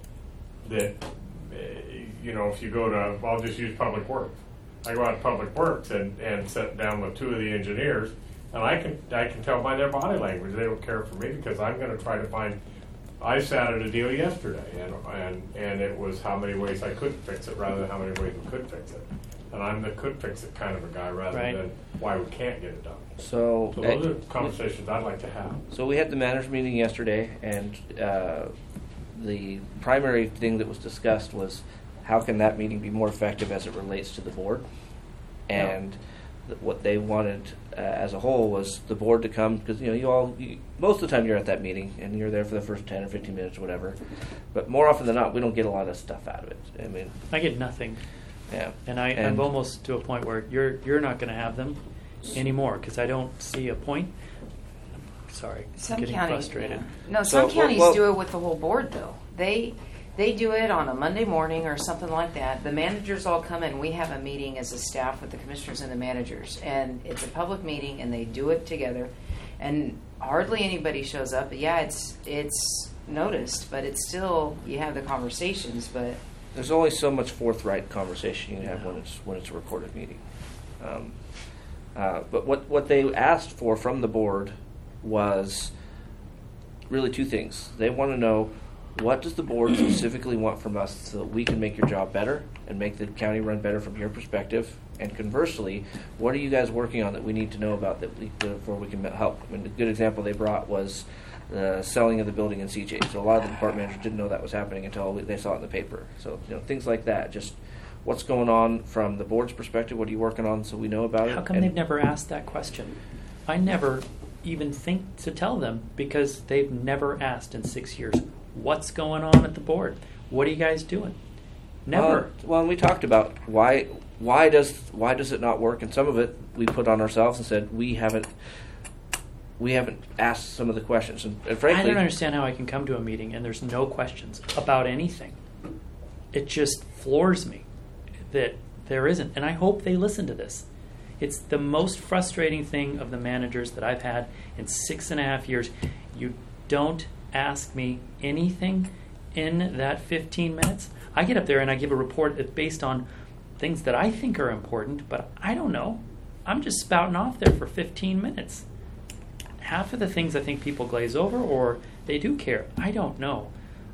if you go to, I'll just use Public Works. I go out to Public Works and sit down with 2 of the engineers, and I can tell by their body language they don't care for me because I'm going to try to find. I sat at a deal yesterday, and it was how many ways I could fix it rather than how many ways we could fix it. And I'm the could fix it kind of a guy rather than why we can't get it done. So those are conversations I'd like to have. So we had the managers meeting yesterday, and the primary thing that was discussed was how can that meeting be more effective as it relates to the board, and what they wanted as a whole was the board to come, because most of the time you're at that meeting and you're there for the first 10 or 15 minutes or whatever, but more often than not we don't get a lot of stuff out of it. I mean, I get nothing. Yeah, and I'm almost to a point where you're not going to have them anymore because I don't see a point. Sorry, I'm getting frustrated. Yeah. No, some counties do it with the whole board though. They do it on a Monday morning or something like that. The managers all come in. We have a meeting as a staff with the commissioners and the managers, and it's a public meeting, and they do it together. And hardly anybody shows up. But yeah, it's noticed, but it's still you have the conversations. But there's only so much forthright conversation you can have when it's a recorded meeting. But what they asked for from the board was really 2 things. They want to know, what does the board specifically want from us so that we can make your job better and make the county run better from your perspective? And conversely, what are you guys working on that we need to know about before we can help? I mean, a good example they brought was the selling of the building in CJ. So a lot of the department managers didn't know that was happening until they saw it in the paper. So things like that. Just what's going on from the board's perspective? What are you working on so we know about it? How come they've never asked that question? I never even think to tell them because they've never asked in 6 years. What's going on at the board? What are you guys doing? Never. Well, and we talked about why does it not work, and some of it we put on ourselves and said we haven't asked some of the questions, and frankly, I don't understand how I can come to a meeting and there's no questions about anything. It just floors me that there isn't, and I hope they listen to this. It's the most frustrating thing of the managers that I've had in 6.5 years. You don't ask me anything in that 15 minutes. I get up there and I give a report that's based on things that I think are important, but I don't know. I'm just spouting off there for 15 minutes. Half of the things I think people glaze over, or they do care. I don't know.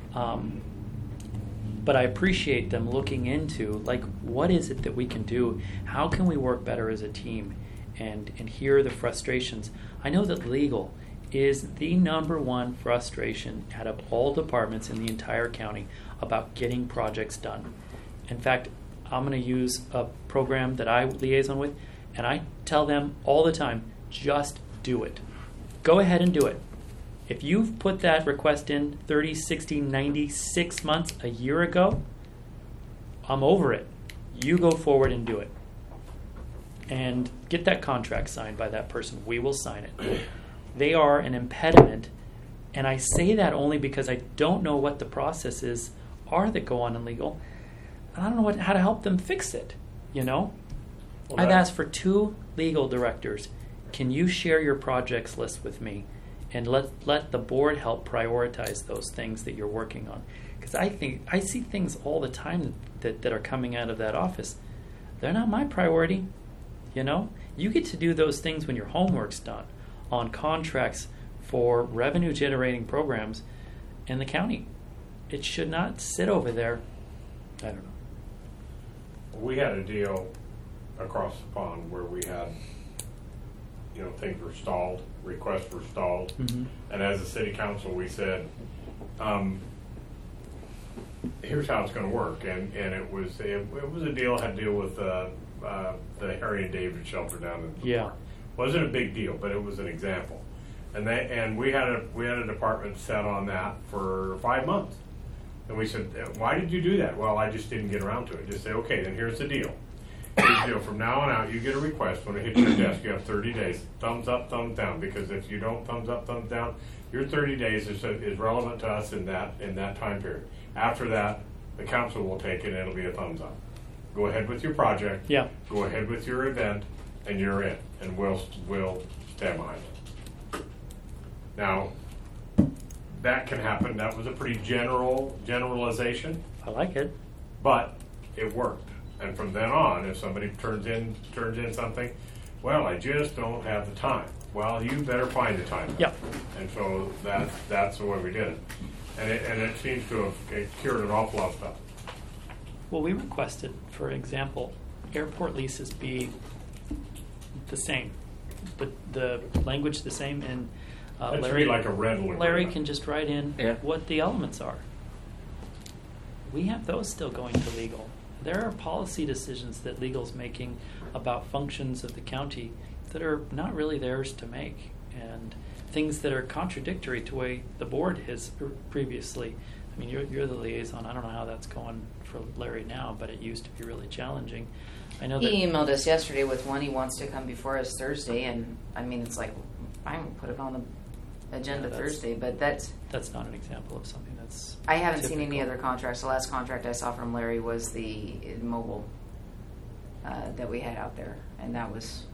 But I appreciate them looking into, like, what is it that we can do? How can we work better as a team and hear the frustrations? I know that legal is the number one frustration out of all departments in the entire county about getting projects done. In fact, I'm going to use a program that I liaison with, and I tell them all the time, just do it. Go ahead and do it. If you've put that request in 30, 60, 90, 6 months, a year ago, I'm over it. You go forward and do it. And get that contract signed by that person. We will sign it. They are an impediment, and I say that only because I don't know what the processes are that go on in legal. I don't know how to help them fix it, you know? Well, I've asked for 2 legal directors. Can you share your projects list with me? And let the board help prioritize those things that you're working on. Because I see things all the time that are coming out of that office. They're not my priority. You know? You get to do those things when your homework's done on contracts for revenue generating programs in the county. It should not sit over there. I don't know. We had a deal across the pond where we had, things were stalled, requests were stalled, Mm-hmm. and as a city council, we said, here's how it's going to work, and it was a deal had to deal with the Harry and David shelter down in the Yeah. park. Wasn't a big deal, but it was an example, and we had a department set on that for 5 months, and we said, why did you do that? Well, I just didn't get around to it. Just say, okay, then here's the deal. From now on out, you get a request. When it hits your desk, you have 30 days. Thumbs up, thumbs down. Because if you don't thumbs up, thumbs down, your 30 days is relevant to us in that time period. After that, the council will take it and it'll be a thumbs up. Go ahead with your project. Yeah. Go ahead with your event, and you're in. And we'll stand behind it. Now, that can happen. That was a pretty generalization, I like it. but it worked. And from then on, if somebody turns in something, well, I just don't have the time. Well, you better find the time. Yeah. And so that's the way we did it. And it seems to have cured an awful lot of stuff. Well, we requested, for example, airport leases be the same, the language the same, and That should Larry, be like a rental agreement. Larry can just write in Yeah. what the elements are. We have those still going to legal. There are policy decisions that legal's making about functions of the county that are not really theirs to make, and things that are contradictory to the way the board has previously. I mean, you're the liaison. I don't know how that's going for Larry now, but it used to be really challenging. I know that He emailed us yesterday with one he wants to come before us Thursday, and I mean, it's like, I won't put it on the agenda Yeah, Thursday, but that's, not an example of something that's. I haven't seen any typical. other contracts. The last contract I saw from Larry was the mobile that we had out there, and that was,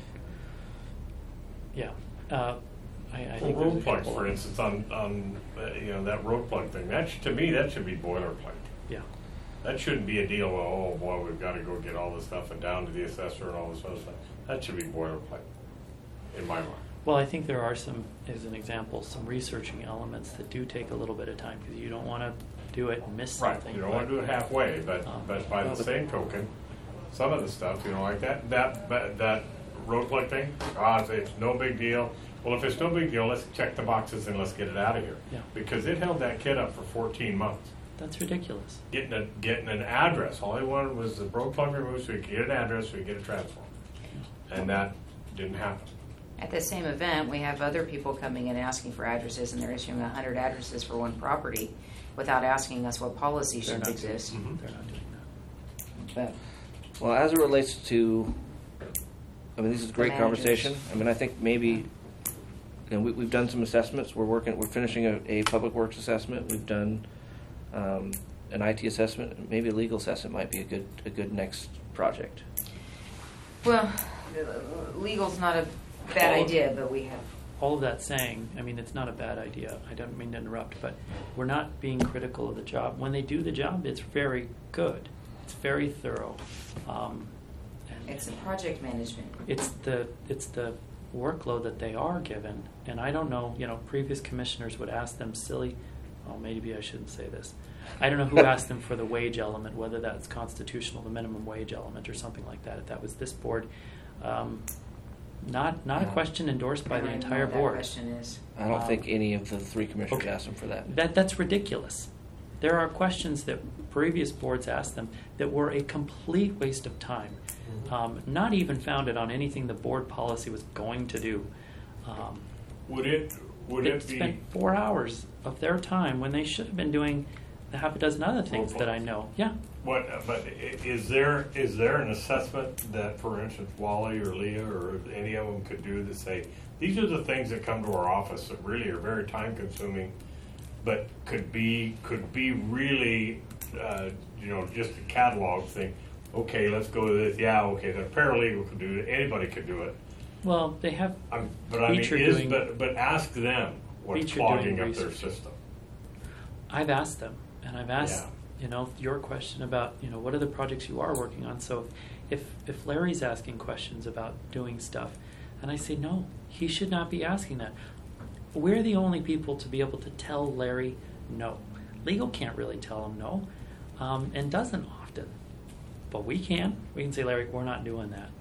Yeah. I think Well, there's a road plugs, couple for of- instance, on that road plug thing. To me, that should be boilerplate. Yeah. That shouldn't be a deal. Oh boy, we've got to go get all this stuff and down to the assessor and all this other stuff. That should be boilerplate, in my mind. Well, I think there are some, as an example, some researching elements that do take a little bit of time because you don't want to do it and miss Right. something. You don't want to do it halfway, but by well, the but- same token, some of the stuff, like that road plug thing. It's no big deal. Well, if it's no big deal, let's check the boxes and let's get it out of here. Yeah. Because it held that kid up for 14 months. That's ridiculous. Getting an address. All he wanted was the road plug removed so he could get an address, so he could get a transform. And that didn't happen. at the same event, we have other people coming in asking for addresses, and they're issuing 100 addresses for one property. without asking us what policy They're should not exist. doing, they're not doing that. But Well, as it relates to, I mean, this is a great The managers. conversation. I mean, I think maybe, we've done some assessments. We're finishing a public works assessment. We've done an IT assessment. Maybe a legal assessment might be a good next project. well, legal's not a bad Oh. idea, but we have. All of that saying, I mean, it's not a bad idea. I don't mean to interrupt, but we're not being critical of the job. When they do the job, it's very good. It's very thorough. And It's a project management. it's the workload that they are given. And I don't know, previous commissioners would ask them silly, well, maybe I shouldn't say this. I don't know who asked them for the wage element, whether that's constitutional, the minimum wage element or something like that. If that was this board, not a question endorsed by I the don't even entire know what board. that question is. I don't think any of the three commissioners Okay. asked them for that. That's ridiculous. There are questions that previous boards asked them that were a complete waste of time, not even founded on anything the board policy was going to do. Would it They be? spent 4 hours of their time when they should have been doing a half a dozen other things that I know. Yeah. But is there an assessment that, for instance, Wally or Leah or any of them could do to say, these are the things that come to our office that really are very time consuming, but could be really, just a catalog thing. Okay, let's go to this. Yeah, okay, the paralegal could do it. Anybody could do it. Well, they have. But Each are doing- but ask them what's Each are clogging doing up their research. system. I've asked them, and I've asked, your question about, what are the projects you are working on. So if Larry's asking questions about doing stuff, and I say, no, he should not be asking that. We're the only people to be able to tell Larry no. Legal can't really tell him no, and doesn't often. But we can. We can say, Larry, we're not doing that.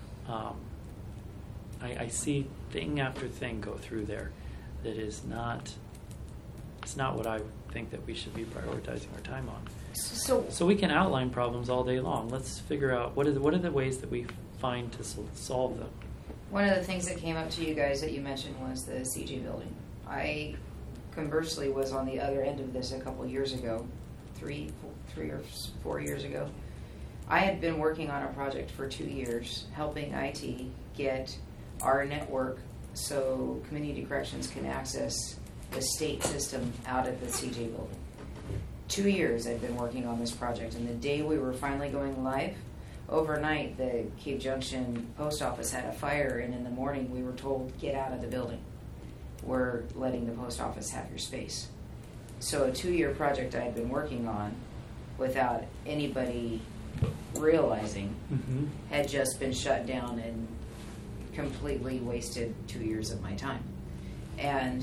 I see thing after thing go through there that is not, it's not what I think that we should be prioritizing our time on. So we can outline problems all day long. Let's figure out what are the ways that we find to solve them. One of the things that came up to you guys that you mentioned was the CJ building. I conversely was on the other end of this a couple years ago, 3 or 4 years ago. I had been working on a project for 2 years, helping IT get our network so community corrections can access the state system out of the CJ building. 2 years I'd been working on this project, and the day we were finally going live, overnight the Cape Junction post office had a fire, and in the morning we were told, get out of the building. We're letting the post office have your space. So a 2-year project I had been working on without anybody realizing Mm-hmm. had just been shut down and completely wasted 2 years of my time. And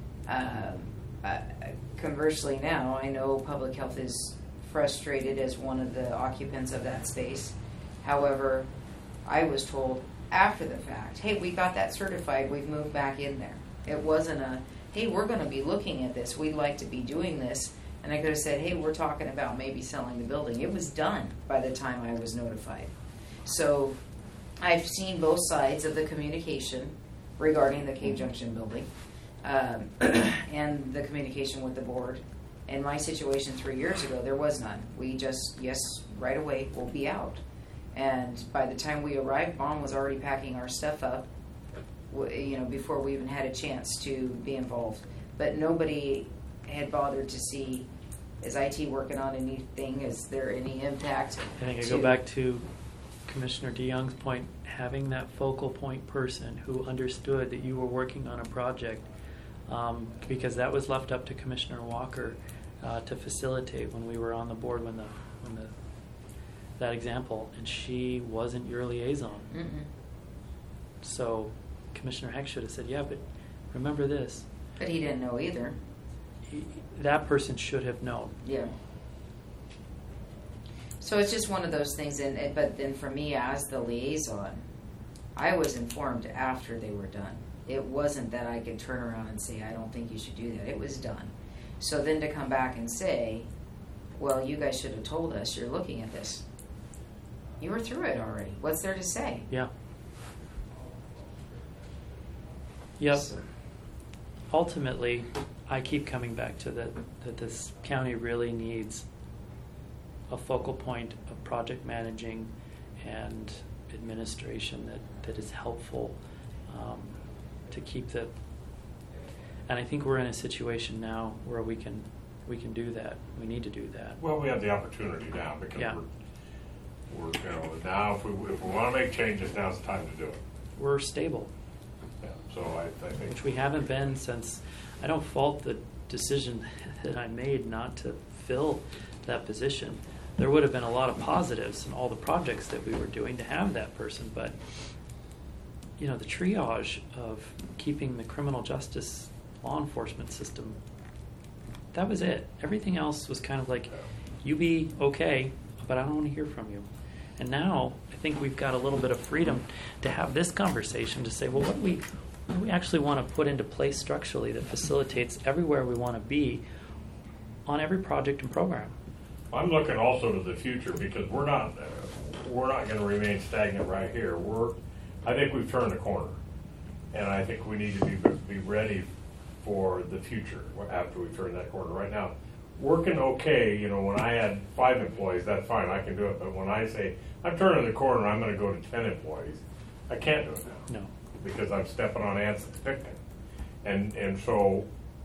conversely now, I know public health is frustrated as one of the occupants of that space. However, I was told after the fact, hey, we got that certified, we've moved back in there. It wasn't a, hey, we're going to be looking at this, we'd like to be doing this. And I could have said, hey, we're talking about maybe selling the building. It was done by the time I was notified. So I've seen both sides of the communication regarding the Cape Junction building and the communication with the board. In my situation 3 years ago, there was none. We just, yes, right away, we'll be out. And by the time we arrived, Mom was already packing our stuff up, before we even had a chance to be involved. But nobody had bothered to see, is IT working on anything? Is there any impact? I think I go back to Commissioner DeYoung's point, having that focal point person who understood that you were working on a project, because that was left up to Commissioner Walker to facilitate when we were on the board when that example, and she wasn't your liaison. Mm-mm. So Commissioner Heck should have said, yeah, but remember this. But he didn't know either. That person should have known. Yeah. So it's just one of those things, but then for me as the liaison, I was informed after they were done. It wasn't that I could turn around and say, I don't think you should do that. It was done. So then to come back and say, well, you guys should have told us you're looking at this. You were through it already. What's there to say? Yeah. Yep. So- ultimately, I keep coming back to that this county really needs a focal point of project managing and administration that is helpful to keep the. And I think we're in a situation now where we can do that. We need to do that. Well, we have the opportunity now because Yeah. we're now if we want to make changes, now's the time to do it. We're stable, Yeah. So I think which we haven't been since. I don't fault the decision that I made not to fill that position. There would have been a lot of positives in all the projects that we were doing to have that person, but the triage of keeping the criminal justice law enforcement system, that was it. Everything else was kind of like, you be okay, but I don't want to hear from you. And now I think we've got a little bit of freedom to have this conversation to say, well, what do we actually want to put into place structurally that facilitates everywhere we want to be on every project and program. I'm looking also to the future because we're not going to remain stagnant right here. I think we've turned the corner, and I think we need to be ready for the future after we turn that corner. Right now, working okay. When I had 5 employees, that's fine. I can do it. But when I say I'm turning the corner, I'm going to go to 10 employees. I can't do it now. No. Because I'm stepping on ants at the picnic, and so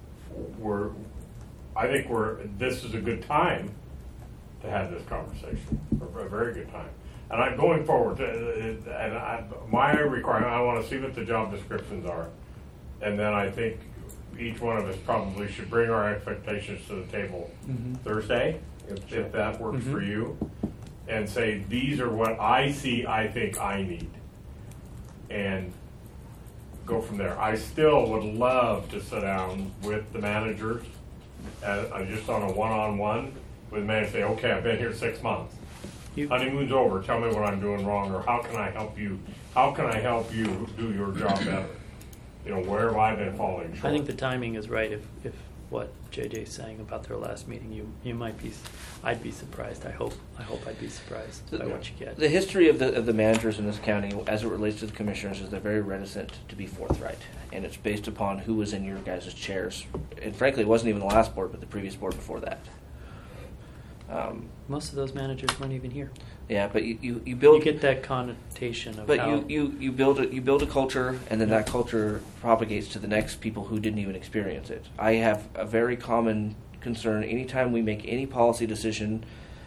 I think this is a good time to have this conversation, a very good time. And I'm going forward, my requirement, I want to see what the job descriptions are, and then I think each one of us probably should bring our expectations to the table Thursday, if that works for you, and say these are what I think I need, and go from there. I still would love to sit down with the managers, just on a one-on-one with the manager, say, okay, I've been here 6 months. Honeymoon's over. Tell me what I'm doing wrong, or how can I help you? How can I help you do your job better? Where have I been falling short? I think the timing is right. If what JJ's saying about their last meeting, you might be. I'd be surprised. I hope I'd be surprised by what you get. The history of the managers in this county, as it relates to the commissioners, is they're very reticent to be forthright, and it's based upon who was in your guys' chairs. And frankly, it wasn't even the last board, but the previous board before that. Most of those managers weren't even here. Yeah, but you build. You get that connotation of. But how, you build a culture, and then that culture propagates to the next people who didn't even experience it. I have a very common concern. Anytime we make any policy decision,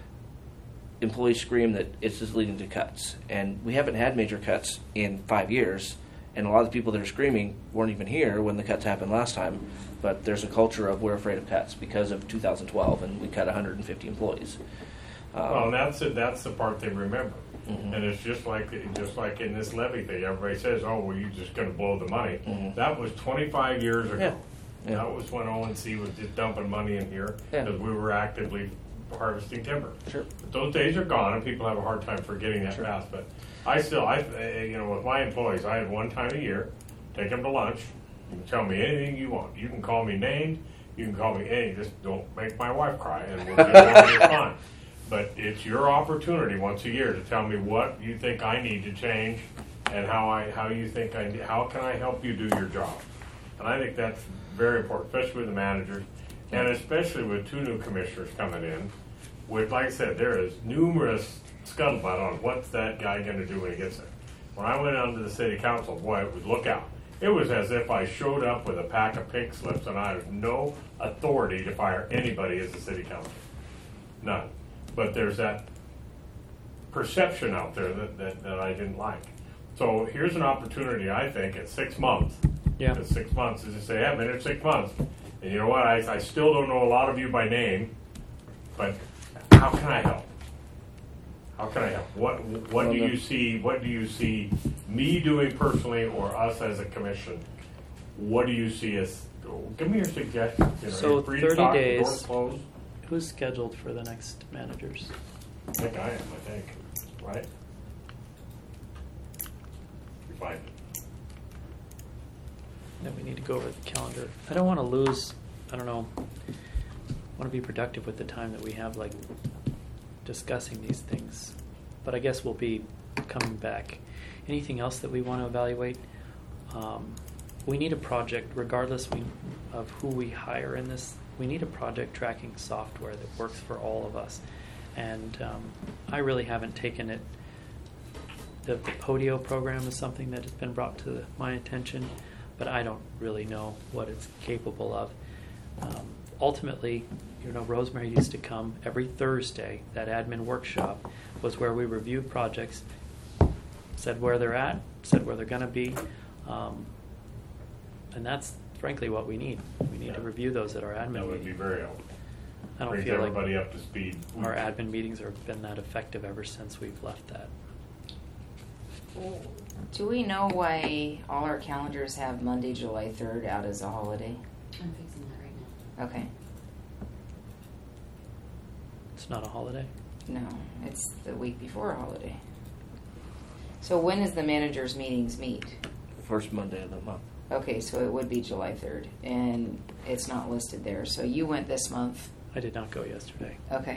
employees scream that it's just leading to cuts, and we haven't had major cuts in 5 years. And a lot of the people that are screaming weren't even here when the cuts happened last time. But there's a culture of we're afraid of cuts because of 2012, and we cut 150 employees. Well, that's the part they remember, and it's just like in this levy thing. Everybody says, "Oh, well, you're just going to blow the money." That was 25 years ago. Yeah. That was when ONC was just dumping money in here because we were actively harvesting timber. Sure. But those days are gone, and people have a hard time forgetting that fast. But I with my employees, I had one time a year, take them to lunch. You can tell me anything you want. You can call me named. You can call me anything. Just don't make my wife cry, and we'll get over it fine. But it's your opportunity once a year to tell me what you think I need to change, and how can I help you do your job. And I think that's very important, especially with the managers, and especially with 2 new commissioners coming in. With, like I said, there is numerous scuttlebutt on what's that guy going to do when he gets there. When I went onto the city council, boy, it was look out. It was as if I showed up with a pack of pink slips, and I have no authority to fire anybody as a city council. None. But there's that perception out there that I didn't like. So here's an opportunity, I think, at 6 months. Yeah. At 6 months is to say, hey, I've been here 6 months. And you know what? I still don't know a lot of you by name, but how can I help? How can I help? What do you see? What do you see me doing personally, or us as a commission? What do you see as? Give me your suggestions. So 30 days. Doors closed. Who's scheduled for the next managers? I think I am. Right. You find it. Then we need to go over the calendar. I don't want to lose. I don't know. I want to be productive with the time that we have, like discussing these things. But I guess we'll be coming back. Anything else that we want to evaluate? we need a project, regardless of who we hire in this. We need a project tracking software that works for all of us. And I really haven't taken it. The Podio program is something that has been brought to my attention, but I don't really know what it's capable of. Ultimately, Rosemary used to come every Thursday. That admin workshop was where we reviewed projects, said where they're at, said where they're going to be, and that's frankly what we need. We need to review those at our admin That would be meeting. very helpful. I don't Brings feel everybody like up to speed. our admin meetings have been that effective ever since we've left that. Do we know why all our calendars have Monday, July 3rd out as a holiday? I'm fixing that right now. Okay. It's not a holiday. No, it's the week before a holiday. So when is the managers' meetings meet? First Monday of the month. Okay, so it would be July 3rd, and it's not listed there. So you went this month. I did not go yesterday. Okay.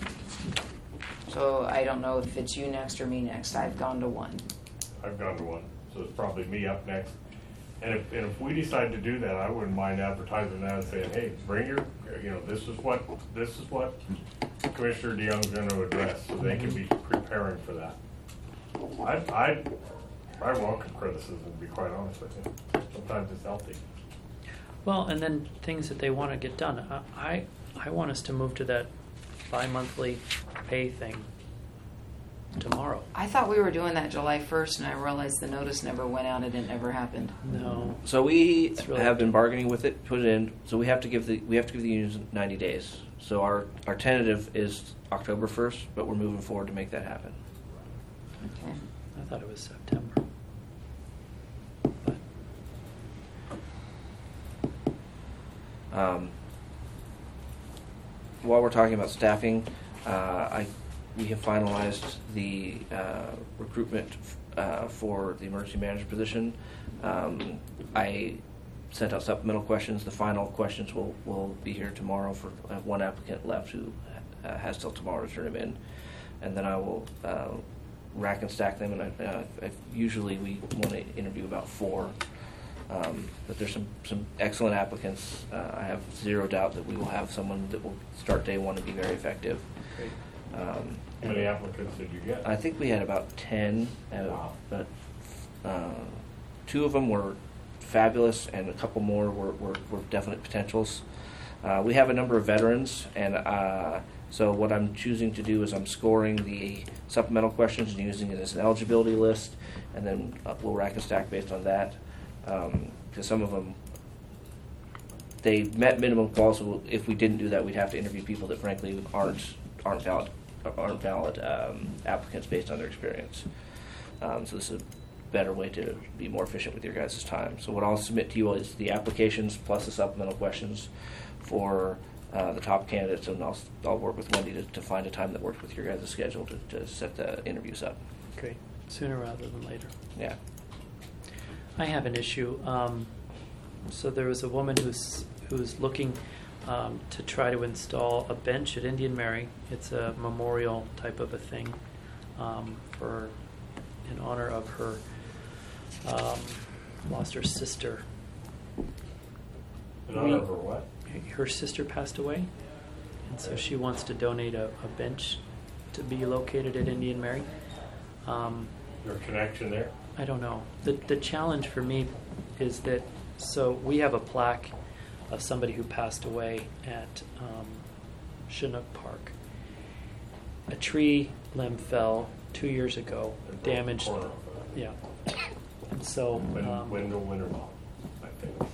So I don't know if it's you next or me next. I've gone to one. I've gone to one, so it's probably me up next. And if we decide to do that, I wouldn't mind advertising that and saying, hey, bring your, this is what Commissioner DeYoung's going to address, so they can be preparing for that. I welcome criticism, to be quite honest with you. Sometimes it's healthy. Well, and then things that they want to get done. I want us to move to that bi-monthly pay thing tomorrow. I thought we were doing that July 1st, and I realized the notice never went out and it never happened. No. So we It's really have been bargaining with it, put it in. So we have to give the unions 90 days. So our tentative is October 1st, but we're moving forward to make that happen. Okay. I thought it was September. But While we're talking about staffing, we have finalized the recruitment for the emergency manager position. I sent out supplemental questions. The final questions will be here tomorrow. I have one applicant left who has till tomorrow to turn them in, and then I will rack and stack them. And usually we want to interview about 4. But there's some excellent applicants. I have zero doubt that we will have someone that will start day one and be very effective. great. How many applicants did you get? I think we had about 10, Wow. but 2 of them were fabulous, and a couple more were definite potentials. We have a number of veterans, and so what I'm choosing to do is I'm scoring the supplemental questions and using it as an eligibility list, and then we'll rack and stack based on that. Because some of them, they met minimum quals. So if we didn't do that, we'd have to interview people that frankly aren't valid applicants based on their experience. So this is a better way to be more efficient with your guys' time. So what I'll submit to you is the applications plus the supplemental questions for the top candidates, and I'll work with Wendy to find a time that works with your guys' schedule to set the interviews up. Great. Sooner rather than later. Yeah. I have an issue. So there was a woman who's looking to try to install a bench at Indian Mary. It's a memorial type of a thing in honor of her lost her sister. In honor of her what? Her sister passed away, and so she wants to donate a bench to be located at Indian Mary. Your connection there? I don't know. The challenge for me is that, so we have a plaque of somebody who passed away at Chinook Park. A tree limb fell 2 years ago, damaged. Corner of it. Yeah. And so Wendell Winterbaum, I think.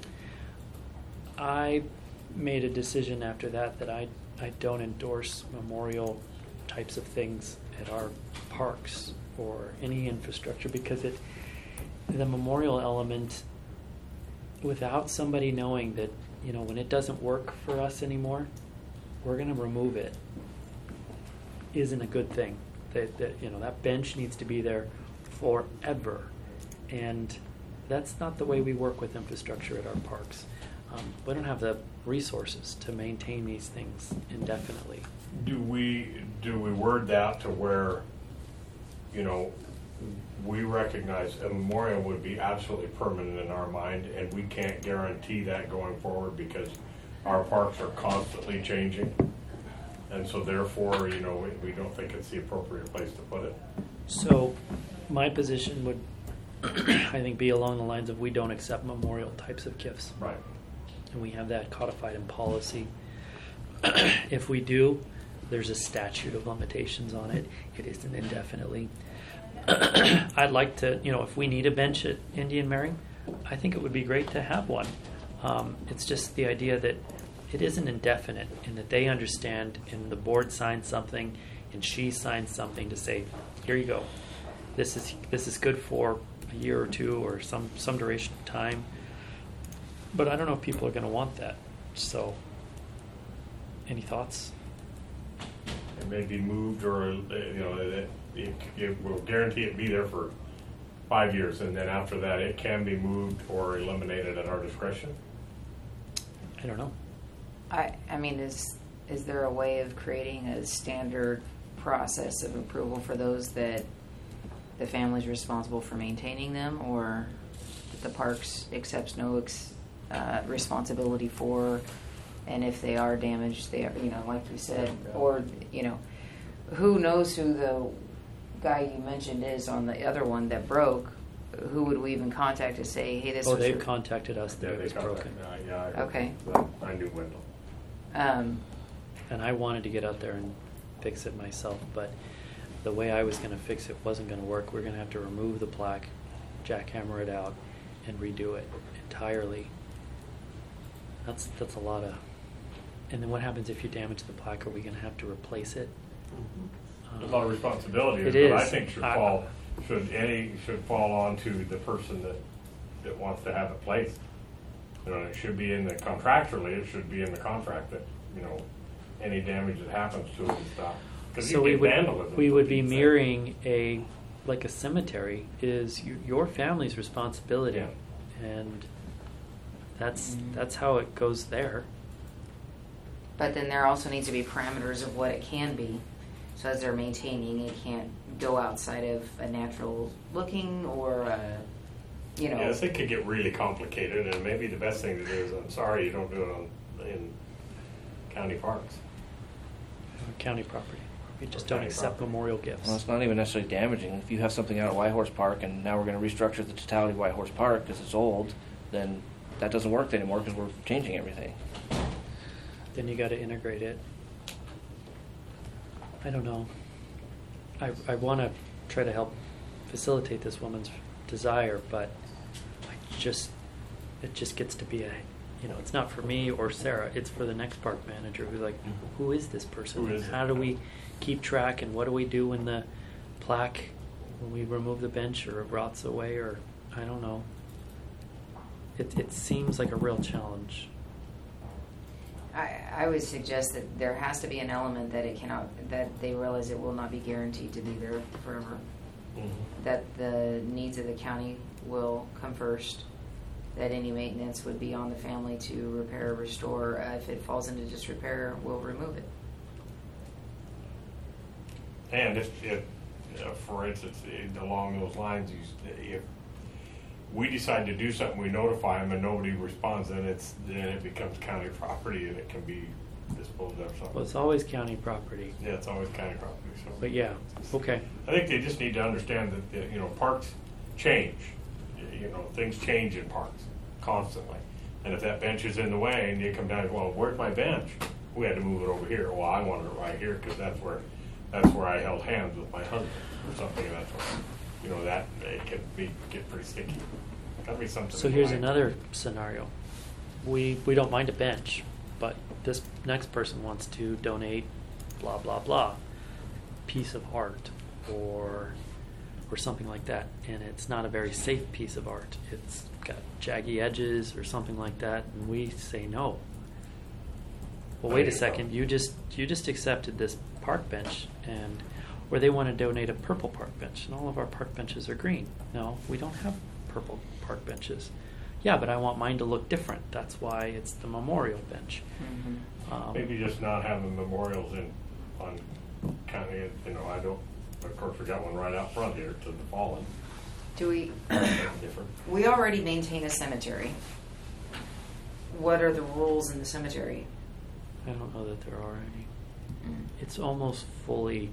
I made a decision after that I don't endorse memorial types of things at our parks or any infrastructure, because the memorial element, without somebody knowing that, when it doesn't work for us anymore, we're going to remove it, isn't a good thing. That bench needs to be there forever, and that's not the way we work with infrastructure at our parks. We don't have the resources to maintain these things indefinitely. Do we word that to where, we recognize a memorial would be absolutely permanent in our mind, and we can't guarantee that going forward because our parks are constantly changing. And so therefore, we don't think it's the appropriate place to put it. So my position would, I think, be along the lines of we don't accept memorial types of gifts. Right. And we have that codified in policy. If we do, there's a statute of limitations on it. It isn't indefinitely. I'd like to, if we need a bench at Indian Mary, I think it would be great to have one. It's just the idea that it isn't indefinite and that they understand and the board signs something and she signs something to say, here you go. This is good for a year or two or some duration of time. But I don't know if people are going to want that. So, any thoughts? It may be moved, or it will guarantee it be there for 5 years, and then after that, it can be moved or eliminated at our discretion. I don't know. I mean, is there a way of creating a standard process of approval for those that the family's responsible for maintaining them, or that the parks accepts no responsibility for, and if they are damaged, they are, like you said, or who knows who the guy you mentioned is on the other one that broke? Who would we even contact to say, hey, this was They've contacted us that Yeah, it they was broken. Okay. I knew Wendell. And I wanted to get out there and fix it myself, but the way I was going to fix it wasn't going to work. We're going to have to remove the plaque, jackhammer it out, and redo it entirely. That's a lot of... And then what happens if you damage the plaque? Are we going to have to replace it? A lot of responsibility, It but I is. think should fall onto the person that wants to have it placed. It should be in the contractually. It should be in the contract that any damage that happens to it and stuff. Because So we vandalism. would be mirroring a cemetery is your family's responsibility, Yeah. and that's how it goes there. But then there also needs to be parameters of what it can be. So as they're maintaining, it can't go outside of a natural looking or Yes, it could get really complicated, and maybe the best thing to do is, I'm sorry, you don't do it in county parks. County property. We just don't County accept property. memorial gifts. Well, it's not even necessarily damaging. If you have something out at Whitehorse Park and now we're going to restructure the totality of Whitehorse Park because it's old, then that doesn't work anymore because we're changing everything. Then you got to integrate it. I don't know. I want to try to help facilitate this woman's desire, but it just gets to be it's not for me or Sarah. It's for the next park manager who's like, who is this person? Who is and it? how do we keep track? And what do we do when the plaque, when we remove the bench or it rots away, or I don't know. It seems like a real challenge. I would suggest that there has to be an element that they realize it will not be guaranteed to be there forever. Mm-hmm. That the needs of the county will come first. That any maintenance would be on the family to repair or restore. If it falls into disrepair, we'll remove it. And if for instance, along those lines, if we decide to do something, we notify them, and nobody responds, then it becomes county property, and it can be disposed of. Something. Well, it's always county property. Yeah, it's always county property. So. But yeah, okay. I think they just need to understand that parks change. Things change in parks constantly, and if that bench is in the way, and you come down, well, where's my bench? We had to move it over here. Well, I wanted it right here because that's where I held hands with my husband or something of that sort. That it can get pretty sticky. Got to be something. So here's another scenario. We don't mind a bench, but this next person wants to donate blah blah blah piece of art or something like that, and it's not a very safe piece of art. It's got jaggy edges or something like that, and we say no. Well, wait a second. You just accepted this park bench, or they want to donate a purple park bench, and all of our park benches are green. No, we don't have purple park benches. Yeah, but I want mine to look different. That's why it's the memorial bench. Mm-hmm. Maybe just not having memorials on county. I don't. Of course, we got one right out front here to the fallen. Do we? Different. We already maintain a cemetery. What are the rules in the cemetery? I don't know that there are any. Mm. It's almost fully.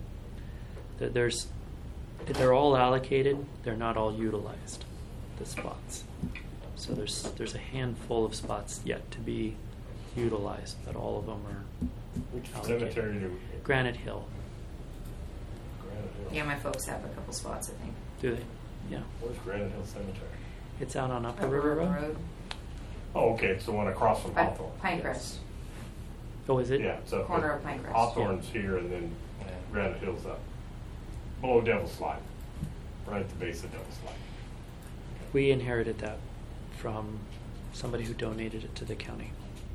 They're all allocated. They're not all utilized. The spots. So there's a handful of spots yet to be utilized, but all of them are. Which allocated. cemetery do we? Granite Hill. Granite Hill. Yeah, my folks have a couple spots, I think. Do they? Yeah. Where's Granite Hill Cemetery? It's out on Upper Upper River River Road. Oh, okay, it's the one across from Hawthorne. Pinecrest. Oh, is it? Yeah, it's up Corner there. of Pinecrest. Hawthorne's here, and then Granite Hill's up. Below Devil's Slide. Right at the base of Devil's Slide. We inherited that from somebody who donated it to the county.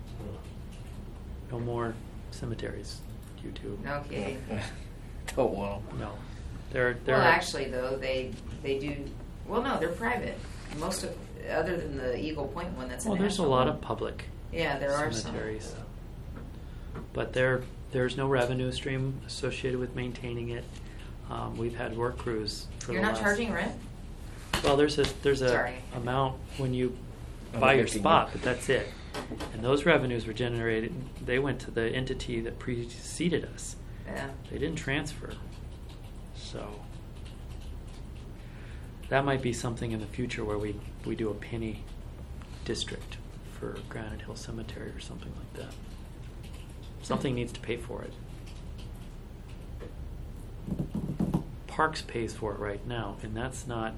No more cemeteries, YouTube. No kidding. Oh, well. No. There Well, are, actually, though, they do. Well, no, they're private. Most of, other than the Eagle Point one, that's well, there's a lot of public Yeah, there are cemeteries. But there's no revenue stream associated with maintaining it. We've had work crews for some. You're the not last, charging rent? Well, there's a Sorry. amount when you I'm buy your looking spot, at- but that's it. And those revenues were generated. They went to the entity that preceded us. Yeah. They didn't transfer. So that might be something in the future where we do a penny district for Granite Hill Cemetery or something like that. Something needs to pay for it. Parks pays for it right now, and it's not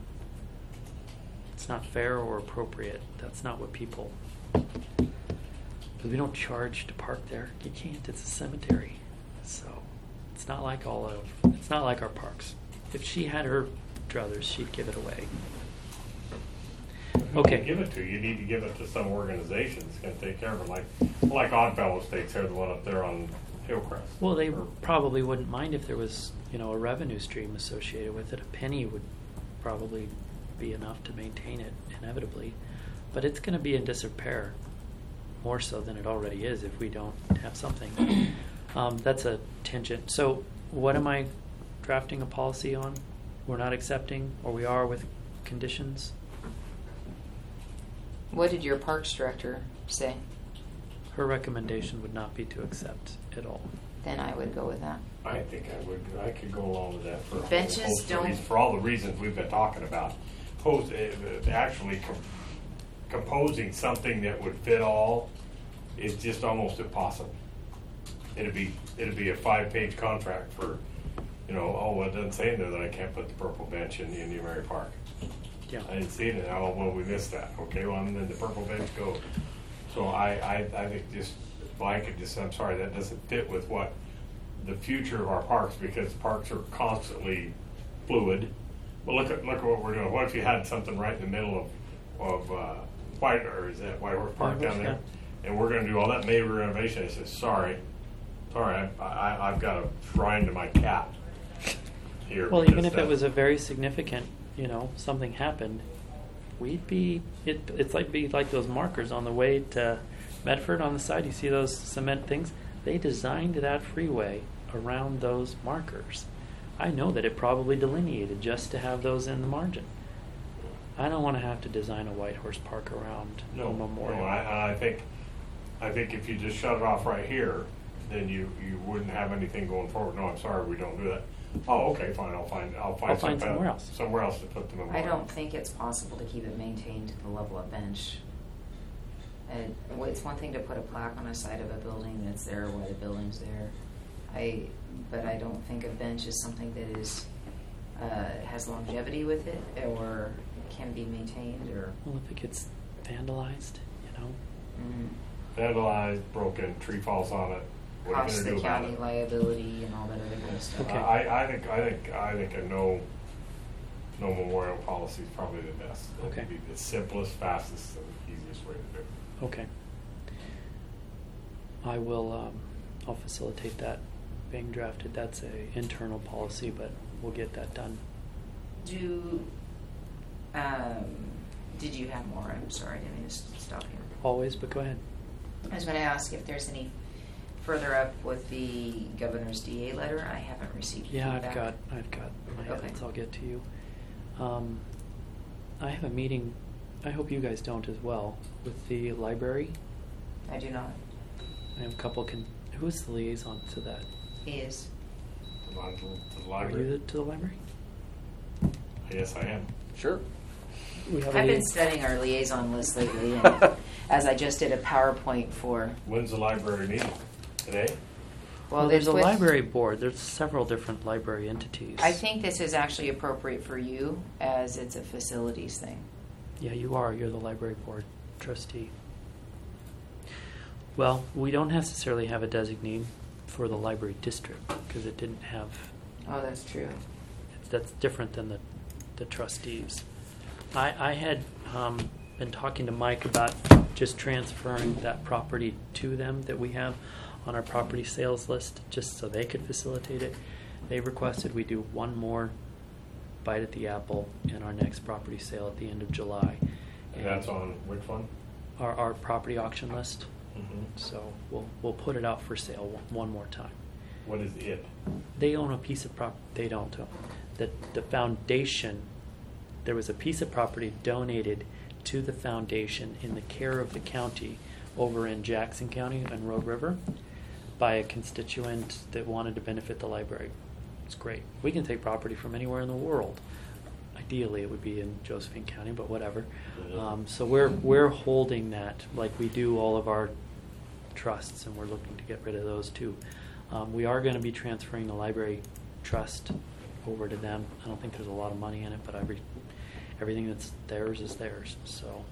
fair or appropriate. That's not what people. Because we don't charge to park there. You can't. It's a cemetery, so it's not like it's not like our parks. If she had her druthers, she'd give it away. Who Okay. you give it to? You need to give it to some organization that's going to take care of it, like Oddfellows takes care of the one up there on Hillcrest. Well, they Or- probably wouldn't mind if there was, a revenue stream associated with it. A penny would probably be enough to maintain it inevitably, but it's going to be in disrepair, more so than it already is if we don't have something. That's a tangent. So, what am I drafting a policy on? We're not accepting, or we are with conditions. What did your parks director say? Her recommendation would not be to accept at all. Then I would go with that. I think I could go along with that for a whole Benches host of don't- reasons, for all the reasons we've been talking about. Actually composing something that would fit all is just almost impossible. It'd be a 5-page contract for, it doesn't say in there that I can't put the purple bench in the Indian Mary Park. Yeah. I didn't see it. Oh, well, we missed that. Okay, well, and then the purple bench goes. So I think just blanket, I'm sorry, that doesn't fit with what the future of our parks, because parks are constantly fluid. But look at what we're doing. What if you had something right in the middle of White Horse Park down there, and we're going to do all that major renovation? I said, sorry, I've got a shrine to my cat here. Well, because even if it that- was a very significant, something happened, we'd be it's like those markers on the way to Medford on the side. You see those cement things? They designed that freeway around those markers. I know that it probably delineated just to have those in the margin. I don't want to have to design a White Horse Park around a memorial. No, I think if you just shut it off right here, then you wouldn't have anything going forward. No, I'm sorry, we don't do that. Oh, okay, fine. I'll find somewhere else. Somewhere else to put the I memorial. don't think it's possible to keep it maintained to the level of bench. And it's one thing to put a plaque on the side of a building that's there while the building's there. But I don't think a bench is something that is has longevity with it or can be maintained or. Well, if it gets vandalized, Vandalized, broken, tree falls on it. What are you Costs going to the do about county it? liability and all that other kind of stuff. Okay. I think a no memorial policy is probably the best. Okay. It'd be the simplest, fastest, and easiest way to do it. Okay. I will. I'll facilitate that being drafted. That's a internal policy, but we'll get that done. Did you have more? I'm sorry, I didn't mean to stop you. Always, but go ahead. I was going to ask if there's any further up with the governor's DA letter. I haven't received Yeah, feedback. I've got my Okay. edits. I'll get to you. I have a meeting, I hope you guys don't as well, with the library. I do not. I have a couple, who's the liaison to that? He is. To the Are you library. to the library? Yes, I am. Sure. We have I've a- been studying our liaison list lately, and as I just did a PowerPoint for. When's the library meeting? Today? Well, there's a with- library board. There's several different library entities. I think this is actually appropriate for you, as it's a facilities thing. Yeah, you are. You're the library board trustee. Well, we don't necessarily have a designee for the library district because it didn't have. Oh, that's true. That's different than the trustees. I had been talking to Mike about just transferring that property to them that we have on our property sales list, just so they could facilitate it. They requested we do one more bite at the apple in our next property sale at the end of July. And that's on which one? Our property auction list. Mm-hmm. So we'll put it out for sale one more time. What is it? They own a piece of property. They don't own. The foundation, there was a piece of property donated to the foundation in the care of the county over in Jackson County and Road River by a constituent that wanted to benefit the library. It's great. We can take property from anywhere in the world. Ideally, it would be in Josephine County, but whatever. So we're holding that like we do all of our trusts, and we're looking to get rid of those too. We are going to be transferring the library trust over to them. I don't think there's a lot of money in it, but everything that's theirs is theirs. So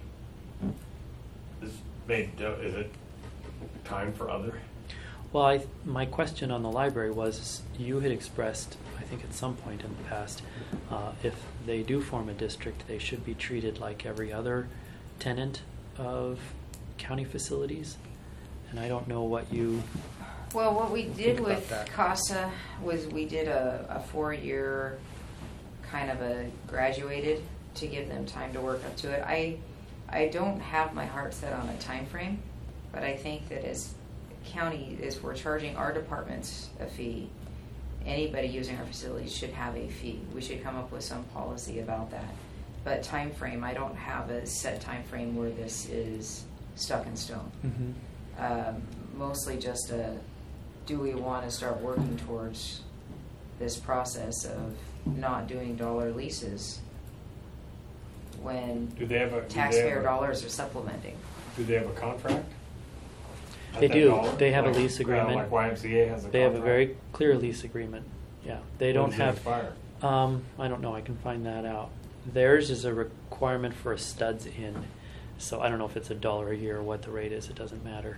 Is it time for other? well, my question on the library was, you had expressed, I think at some point in the past, if they do form a district, they should be treated like every other tenant of county facilities. And I don't know what you. Well, what we did Think about with that. CASA was we did a 4-year kind of a graduated to give them time to work up to it. I don't have my heart set on a time frame, but I think that as county, as we're charging our departments a fee, anybody using our facilities should have a fee. We should come up with some policy about that. But time frame, I don't have a set time frame where this is stuck in stone. Mostly just do we want to start working towards this process of not doing dollar leases when Do they have a taxpayer dollars are supplementing? Do they have a contract? They At that do. dollar? They have a Like- lease agreement. Like YMCA has a contract. They have a very clear lease agreement. Yeah, they When don't does it have. expire? I don't know. I can find that out. Theirs is a requirement for a studs in, so I don't know if it's $1 a year or what the rate is. It doesn't matter,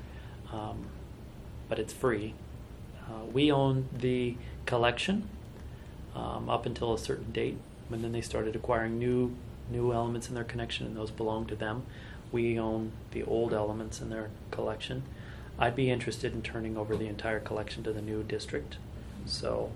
but it's free. We own the collection up until a certain date, and then they started acquiring new elements in their connection, and those belong to them. We own the old elements in their collection. I'd be interested in turning over the entire collection to the new district. So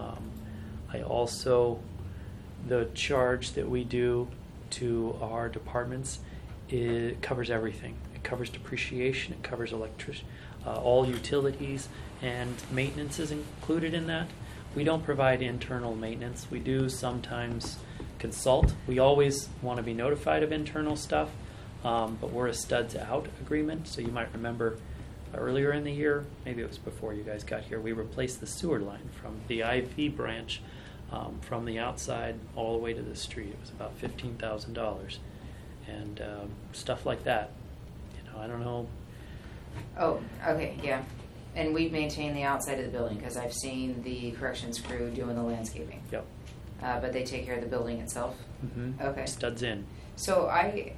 I also, the charge that we do to our departments, it covers everything. It covers depreciation, it covers all utilities, and maintenance is included in that. We don't provide internal maintenance. We do sometimes consult. We always want to be notified of internal stuff, but we're a studs out agreement. So you might remember earlier in the year, maybe it was before you guys got here, we replaced the sewer line from the IV branch from the outside all the way to the street. It was about $15,000, and stuff like that. I don't know. Oh, okay, yeah. And we maintain the outside of the building because I've seen the corrections crew doing the landscaping. Yep. But they take care of the building itself. Mm-hmm. Okay. Studs in. So I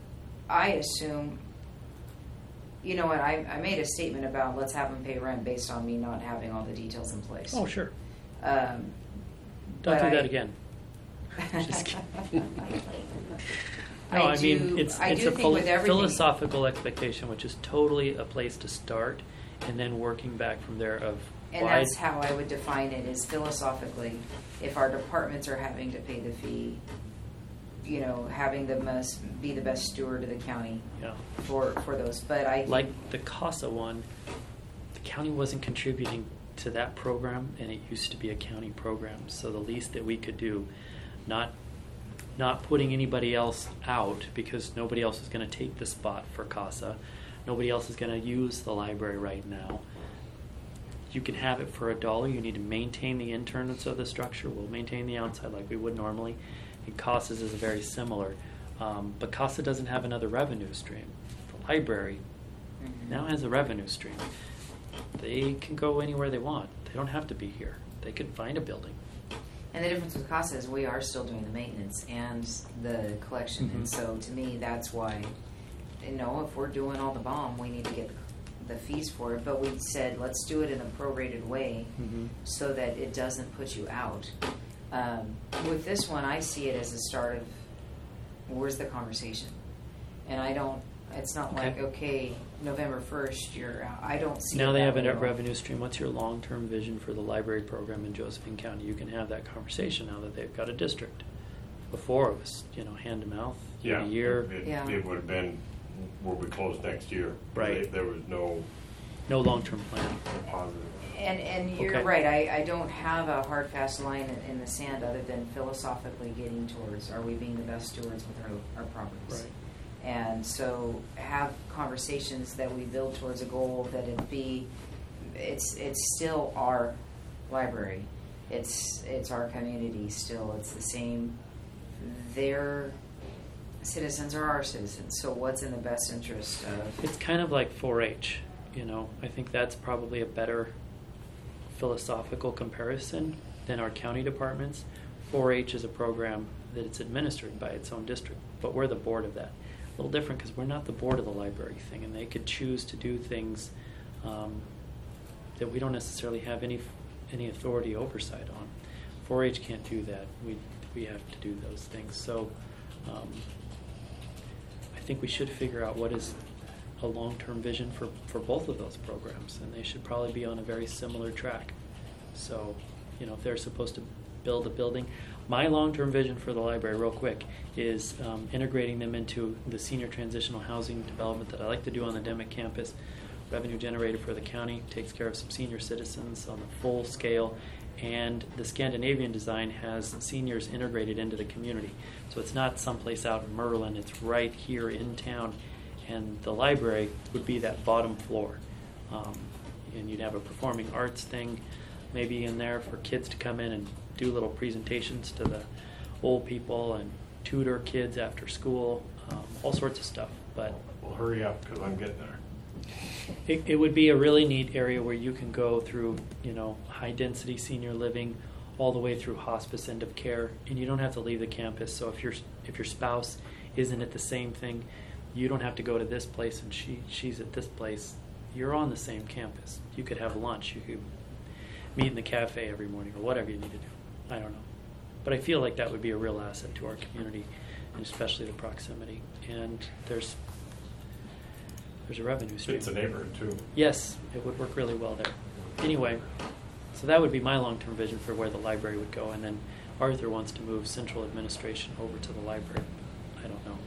assume, you know what, I made a statement about let's have them pay rent based on me not having all the details in place. Oh, sure. Don't Don't do that again. Just kidding. No, I mean, it's I a do think with everything, philosophical expectation, which is totally a place to start, and then working back from there of and why. that's how I would define it, is philosophically, if our departments are having to pay the fee, having be the best steward of the county Yeah. for those. But I think, Like the CASA one, the county wasn't contributing to that program, and it used to be a county program. So the least that we could do, not not putting anybody else out because nobody else is going to take the spot for CASA. Nobody else is going to use the library right now. You can have it for $1. You need to maintain the internals of the structure. We'll maintain the outside like we would normally. And CASA's is very similar. But CASA doesn't have another revenue stream. The library now has a revenue stream. They can go anywhere they want. They don't have to be here. They could find a building. And the difference with CASA is we are still doing the maintenance and the collection. And so to me, that's why, if we're doing all the BOM, we need to get the fees for it. But we said, let's do it in a prorated way so that it doesn't put you out. With this one, I see it as a start of where's the conversation? And it's not like, okay, November 1st, you're out. I don't see Now it they that have way a at all. revenue stream. What's your long-term vision for the library program in Josephine County? You can have that conversation now that they've got a district. Before it was, hand to mouth, year to year. It would have been, will be closed next year. Right. There was no long-term plan. positive. And you're Okay. right. I don't have a hard, fast line in the sand other than philosophically getting towards, are we being the best stewards with our properties? Right. And so have conversations that we build towards a goal that it's still our library. It's our community still. It's the same. Their citizens are our citizens. So what's in the best interest of... It's kind of like 4-H. I think that's probably a better philosophical comparison than our county departments. 4-H is a program that it's administered by its own district, but we're the board of that. A little different because we're not the board of the library thing, and they could choose to do things that we don't necessarily have any authority oversight on. 4-H can't do that. We have to do those things. So I think we should figure out what is a long-term vision for both of those programs, and they should probably be on a very similar track. So, if they're supposed to build a building, my long-term vision for the library, real quick, is integrating them into the senior transitional housing development that I like to do on the Demick campus. Revenue generated for the county, takes care of some senior citizens on a full scale, and the Scandinavian design has seniors integrated into the community. So it's not someplace out in Merlin, it's right here in town. And the library would be that bottom floor. And you'd have a performing arts thing maybe in there for kids to come in and do little presentations to the old people and tutor kids after school, all sorts of stuff. But Well, hurry up because I'm getting there. it would be a really neat area where you can go through, high density senior living all the way through hospice end of care, and you don't have to leave the campus. So if your spouse isn't at the same thing, you don't have to go to this place and she's at this place. You're on the same campus. You could have lunch. You could meet in the cafe every morning or whatever you need to do. I don't know. But I feel like that would be a real asset to our community, and especially the proximity. And there's a revenue stream. It's a neighborhood too. Yes, it would work really well there. Anyway, so that would be my long-term vision for where the library would go. And then Arthur wants to move central administration over to the library. I don't know.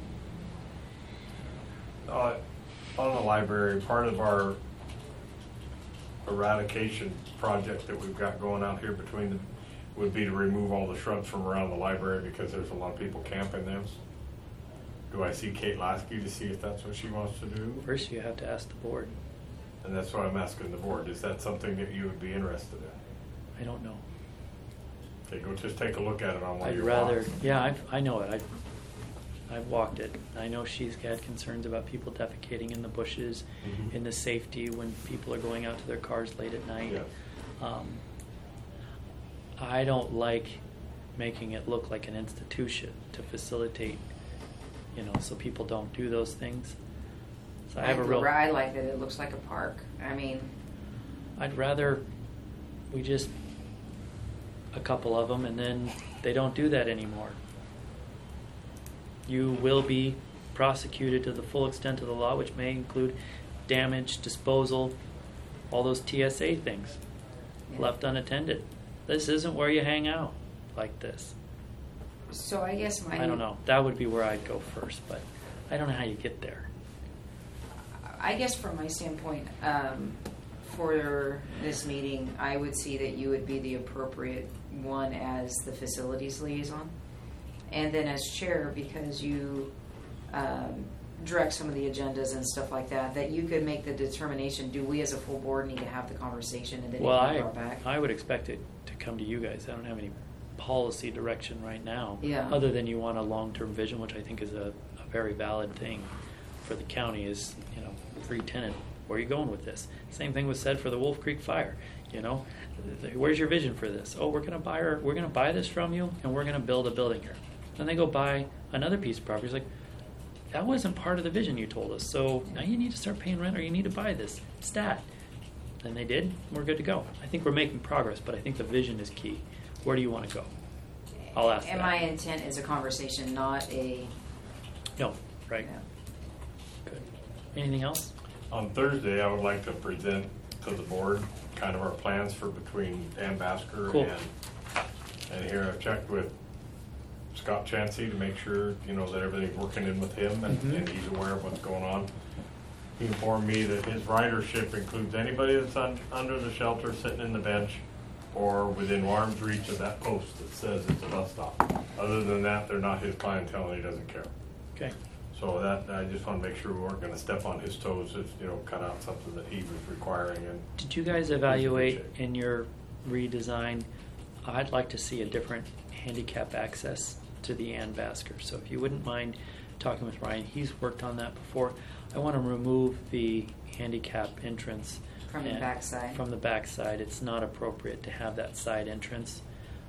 On the library, part of our eradication project that we've got going out here between them would be to remove all the shrubs from around the library because there's a lot of people camping them. Do I see Kate Lasky to see if that's what she wants to do? First, you have to ask the board. And that's what I'm asking the board. Is that something that you would be interested in? I don't know. Okay, go just take a look at it on one of I'd your rather, walks. yeah, I know it. I've walked it. I know she's had concerns about people defecating in the bushes, Mhm. in the safety when people are going out to their cars late at night. Yes. I don't like making it look like an institution to facilitate, so people don't do those things. So I have a real. I like that it looks like a park. I mean, I'd rather we just a couple of them, and then they don't do that anymore. You will be prosecuted to the full extent of the law, which may include damage, disposal, all those TSA things, Yeah. left unattended. This isn't where you hang out like this. so I guess I don't know. That would be where I'd go first, but I don't know how you get there. I guess from my standpoint, for this meeting, I would see that you would be the appropriate one as the facilities liaison. And then as chair, because you direct some of the agendas and stuff like that, that you could make the determination, do we as a full board need to have the conversation and then Well, it can be brought back? I would expect it to come to you guys. I don't have any policy direction right now. Yeah. Other than you want a long-term vision, which I think is a very valid thing for the county is, free tenant. Where are you going with this? Same thing was said for the Wolf Creek fire. Where's your vision for this? Oh, we're going to buy this from you and we're going to build a building here. Then they go buy another piece of property. It's like, that wasn't part of the vision you told us. So now you need to start paying rent or you need to buy this stat. And they did. We're good to go. I think we're making progress, but I think the vision is key. Where do you want to go? I'll ask And that. my intent is a conversation, not a... No, right. Yeah. Good. Anything else? On Thursday, I would like to present to the board kind of our plans for between Ann Basker Cool. and here I've checked with Scott Chansey to make sure, that everything's working in with him and he's aware of what's going on. He informed me that his ridership includes anybody that's under the shelter, sitting in the bench, or within arm's reach of that post that says it's a bus stop. Other than that, they're not his clientele and he doesn't care. Okay. So that, I just want to make sure we weren't going to step on his toes, cut out something that he was requiring. And Did you guys evaluate in your redesign? I'd like to see a different handicap access to the Ann Basker. So if you wouldn't mind talking with Ryan, he's worked on that before. I want to remove the handicap entrance From the backside. From the backside, it's not appropriate to have that side entrance.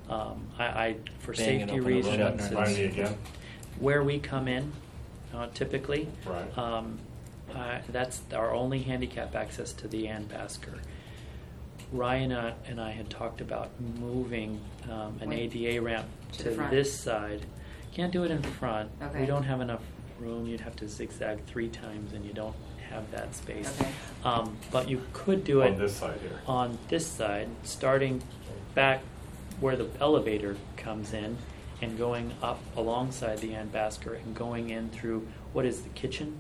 I for Banging safety open the road reasons, out there. Remind me again. where we come in, typically. Right. That's our only handicap access to the Ann Basker. Ryan and I had talked about moving an Wait. ADA ramp To the front. this side. Can't do it in front. Okay. We don't have enough room. You'd have to zigzag 3 times, and you don't have that space. Okay. But you could do it On this side here. on this side, starting back where the elevator comes in and going up alongside the Ann Basker and going in through what is the kitchen.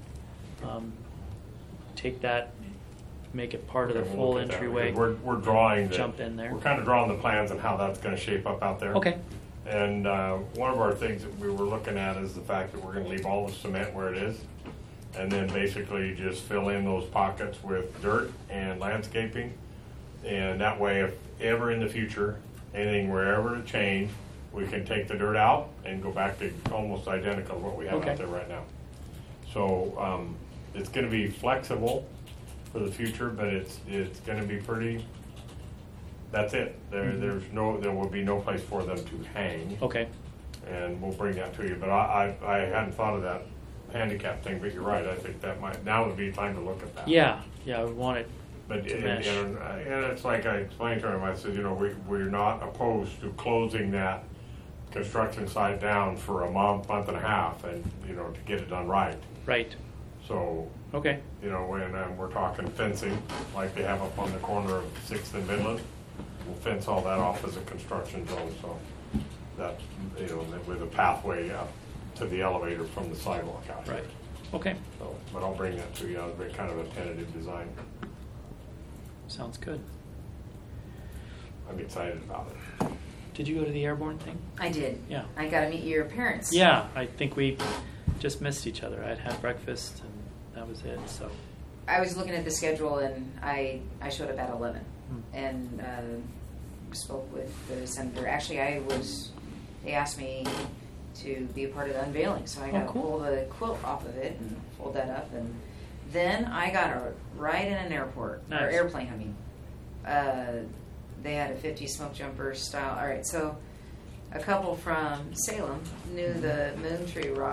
Take that, make it part of the Okay, we'll full look at that, entryway. because We're drawing the, Jump in there. We're kind of drawing the plans on how that's going to shape up out there. Okay. And one of our things that we were looking at is the fact that we're going to leave all the cement where it is, and then basically just fill in those pockets with dirt and landscaping. And that way, if ever in the future anything were ever to change, we can take the dirt out and go back to almost identical to what we have Okay. out there right now. So it's going to be flexible for the future, but it's going to be pretty. That's it. There will be no place for them to hang, Okay. and we'll bring that to you. But I hadn't thought of that handicap thing, but you're right. I think that now would be time to look at that. Yeah, I would want it. But to and mesh. it's like I explained to him. I said, we're not opposed to closing that construction site down for a month and a half, and to get it done right. Right. So Okay. when we're talking fencing, like they have up on the corner of 6th and Midland, we'll fence all that off as a construction zone. So that with a pathway up to the elevator from the sidewalk out here. Right. Okay. So, but I'll bring that to you. I'll bring kind of a tentative design. Sounds good. I'm excited about it. Did you go to the airborne thing? I did. Yeah. I got to meet your parents. Yeah, I think we just missed each other. I'd had breakfast and that was it. So I was looking at the schedule and I showed up at 11 Hmm. and spoke with the senator. Actually, they asked me to be a part of the unveiling, so I got to cool. pull the quilt off of it and fold that up. And then I got a ride in an airport, or Nice. airplane, I mean. They had a 50 smoke jumper style. All right, so a couple from Salem knew the Moon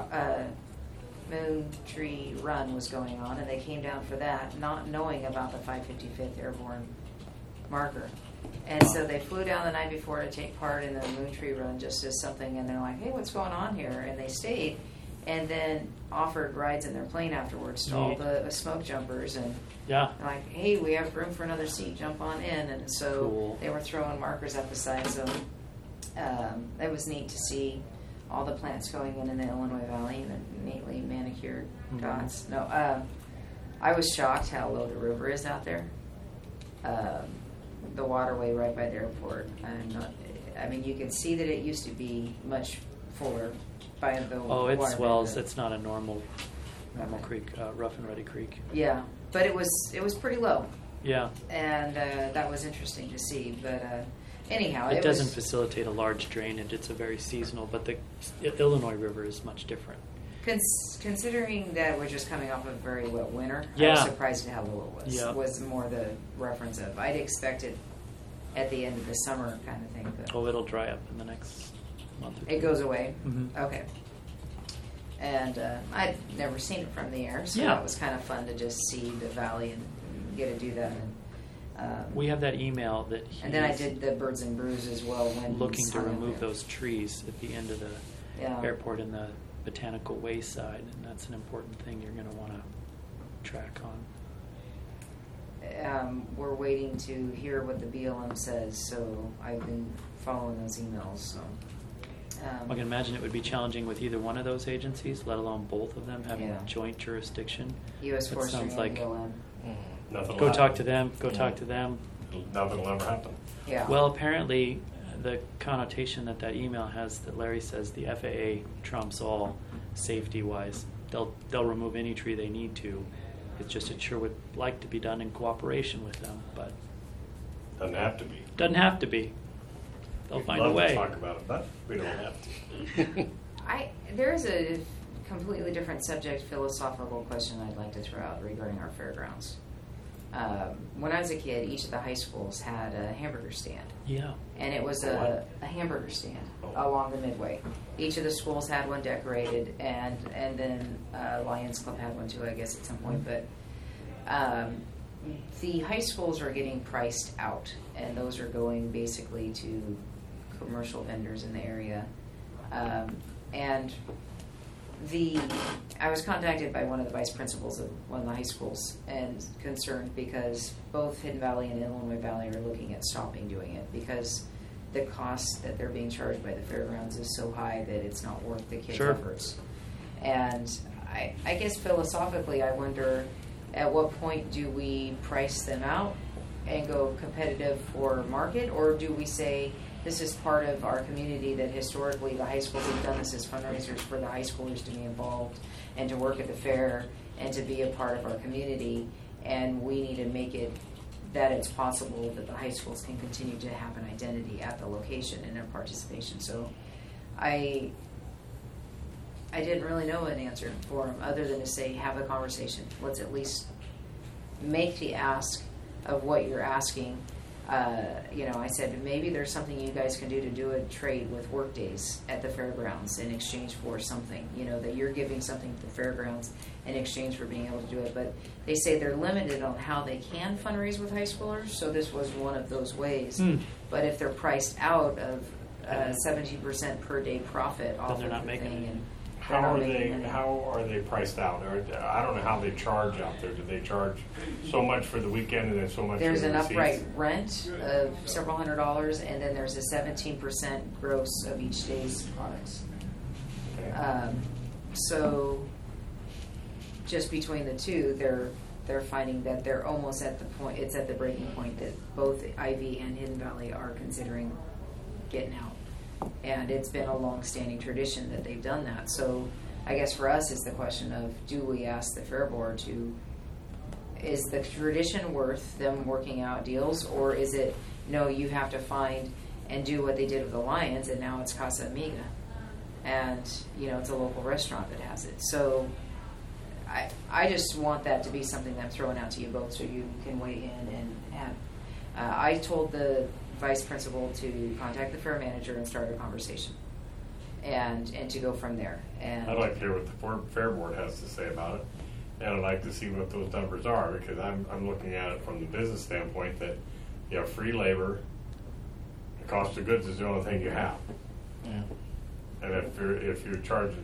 Tree Run was going on, and they came down for that, not knowing about the 555th Airborne marker. And so they flew down the night before to take part in the Moon Tree Run just as something, and they're like, hey, what's going on here? And they stayed, and then offered rides in their plane afterwards to all Neat. the smoke jumpers, and yeah. they're like, hey, we have room for another seat, jump on in. And so Cool. they were throwing markers up the side, so it was neat to see all the plants going in the Illinois Valley and the neatly manicured Mhm. dots. No, I was shocked how low the river is out there. The waterway right by the airport. I mean, you can see that it used to be much fuller by the Oh, it water swells. bed. It's not a normal Okay. creek, Rough and Ready Creek. Yeah, but it was pretty low, Yeah. and that was interesting to see. But anyhow, It doesn't was, facilitate a large drainage. It's a very seasonal, but the Illinois River is much different. Considering that we're just coming off of a very wet winter, I Yeah. was surprised at how low it was. Yeah. Was more the reference of I'd expected at the end of the summer kind of thing. But Oh, it'll dry up in the next month or two. it goes away. Mhm. Okay. And I'd never seen it from the air, so Yeah. that was kind of fun to just see the valley and get to do that. And, We have that email that he's and then I did the Birds and Brews as well when looking to hung up remove there. those trees at the end of the Yeah. airport in the Botanical Way side, and that's an important thing you're going to want to track on. We're waiting to hear what the BLM says, so I've been following those emails. So. I can imagine it would be challenging with either one of those agencies, let alone both of them having Yeah. joint jurisdiction. U.S. That Forestry sounds and like BLM. Nothing will go talk happen. to them. Go talk to them. Nothing will ever happen. Yeah. Well, apparently, the connotation that email has that Larry says the FAA trumps all safety-wise. They'll remove any tree they need to. It's just it sure would like to be done in cooperation with them, but Doesn't have to be. doesn't have to be. They'll We'd find love a way. to talk about it, but we don't have to. There is a completely different subject, philosophical question I'd like to throw out regarding our fairgrounds. When I was a kid, each of the high schools had a hamburger stand. Yeah. And it was a hamburger stand Oh. along the Midway. Each of the schools had one decorated, and then Lions Club had one too, I guess, at some point. But the high schools are getting priced out, and those are going basically to commercial vendors in the area. And I was contacted by one of the vice principals of one of the high schools and concerned because both Hidden Valley and Illinois Valley are looking at stopping doing it because the cost that they're being charged by the fairgrounds is so high that it's not worth the kids' Sure. efforts. And I guess philosophically, I wonder at what point do we price them out and go competitive for market, or do we say this is part of our community that historically the high schools have done this as fundraisers for the high schoolers to be involved and to work at the fair and to be a part of our community, and we need to make it that it's possible that the high schools can continue to have an identity at the location and their participation. So I didn't really know an answer for them other than to say have a conversation. Let's at least make the ask of what you're asking. I said maybe there's something you guys can do to do a trade with work days at the fairgrounds in exchange for something, that you're giving something to the fairgrounds in exchange for being able to do it. But they say they're limited on how they can fundraise with high schoolers, so this was one of those ways. But if they're priced out of 17% per day profit off they're of not the making thing, it. and How they're are not making they? money. How are they priced out? Or I don't know how they charge out there. Do they charge so much for the weekend and then so much? There's for an the upright receipts? rent of several $100s, and then there's a 17% gross of each day's products. Okay. So just between the two, they're finding that they're almost at the point. It's at the breaking point that both Ivy and Hidden Valley are considering getting out. And it's been a long-standing tradition that they've done that. So I guess for us is the question of, do we ask the Fair Board is the tradition worth them working out deals, or is it, no, you have to find and do what they did with the Lions, and now it's Casa Amiga. And, it's a local restaurant that has it. So I just want that to be something that I'm throwing out to you both so you can weigh in and have. I told the vice principal to contact the fair manager and start a conversation, and to go from there. And I'd like to hear what the Fair Board has to say about it, and I'd like to see what those numbers are because I'm looking at it from the business standpoint that you have free labor, the cost of goods is the only thing you have, Yeah. and if you're charging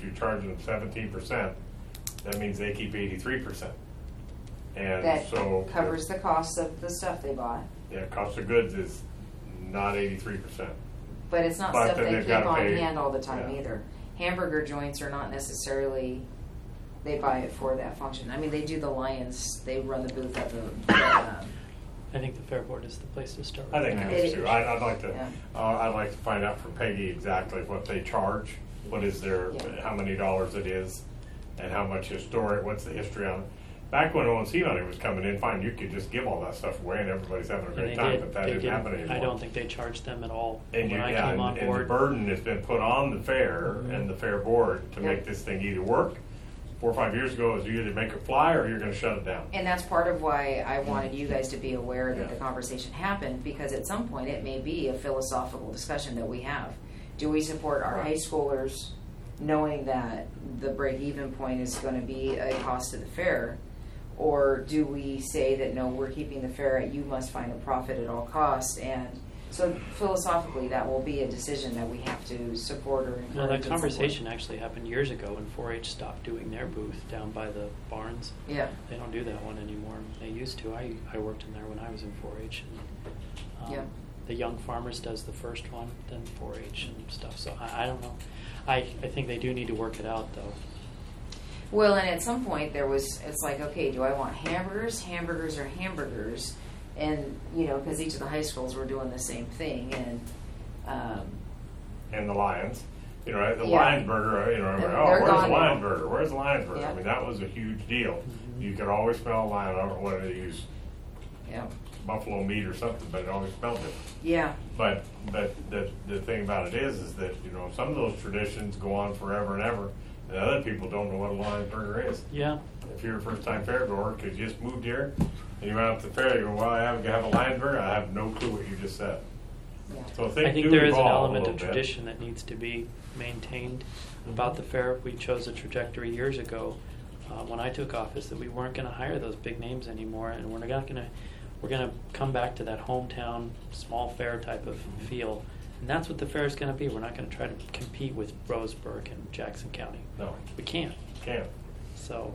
17%, that means they keep 83%, and that so covers the cost of the stuff they bought. Yeah, cost of goods is not 83%. But it's not But stuff then they they've keep gotta on pay- hand all the time yeah. either. Hamburger joints are not necessarily, they buy it for that function. I mean, they do the Lions, they run the booth at the I think the Fair Board is the place to start. I think Yeah. it is too. I'd like to. Yeah. I'd like to find out from Peggy exactly what they charge what is their, Yeah. how many dollars it is, and how much what's the history on it. Back when ONC money was coming in, fine, you could just give all that stuff away and everybody's having a And great they time, did. but that They didn't happen anymore. I don't think they charged them at all And when I yeah, came on and the board. burden has been put on the fair and the fair board to Yeah. make this thing either work. 4 or 5 years ago, it was you either make it fly or you're going to shut it down. And that's part of why I wanted you guys to be aware that Yeah. the conversation happened, because at some point it may be a philosophical discussion that we have. Do we support our high schoolers knowing that the break-even point is going to be a cost to the fair? Or do we say that, no, we're keeping the fair at you must find a profit at all costs? And so philosophically, that will be a decision that we have to support or encourage. Well, that at some conversation actually happened years ago when 4-H stopped doing their booth down by the barns. point. Yeah. They don't do that one anymore. They used to. I worked in there when I was in 4-H. And, Yeah. The Young Farmers does the first one, then 4-H and stuff. So I don't know. I think they do need to work it out, though. Well, and at some point it's like, okay, do I want hamburgers, or hamburgers? And, because each of the high schools were doing the same thing. And, And the Lions. The Yeah. Lions burger, They're where's gone the now. Lions burger? Where's the Lions burger? Yeah. I mean, that was a huge deal. Mhm. You could always smell a lion. I don't know whether they use yeah. buffalo meat or something, but it always smelled different. Yeah. But the thing about it is that, some of those traditions go on forever and ever, and other people don't know what a Lions burger is. Yeah. If you're a first-time fair goer, because you just moved here, and you went out to the fair, you go, well, I have a Lions burger. I have no clue what you just said. Yeah. So things I think do there is an evolve a element little of bit. tradition that needs to be maintained Mm-hmm. about the fair. We chose a trajectory years ago when I took office that we weren't going to hire those big names anymore, and we're going to come back to that hometown small fair type of feel, and that's what the fair is going to be. We're not going to try to compete with Roseburg and Jackson County. No, We can't. can't. So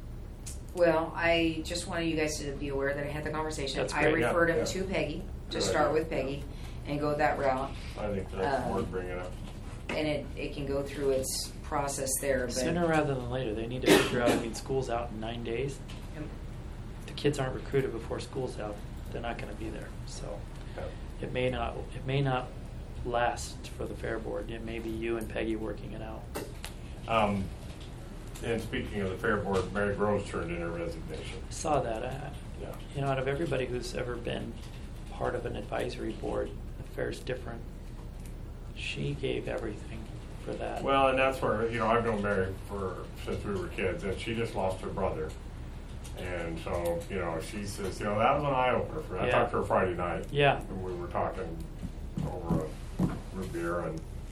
Well, I just wanted you guys to be aware that I had the conversation. That's I great. referred Yeah, him yeah. to Peggy to Good start idea. with Peggy and go that route. I think that's Um, worth bringing up. And it can go through its process there. But sooner rather than later, they need to figure out. I mean, school's out in 9 days. If the kids aren't recruited before school's out, they're not going to be there. So Yeah. it may not last for the fair board. It may be you and Peggy working it out. And speaking of the fair board, Mary Groves turned in her resignation. I saw that. Yeah. Out of everybody who's ever been part of an advisory board, the fair's different. She gave everything for that. Well, and that's where, I've known Mary since we were kids, and she just lost her brother. And so, she says, that was an eye-opener for her. I Yeah. talked to her Friday night. Yeah. And we were talking over a root beer,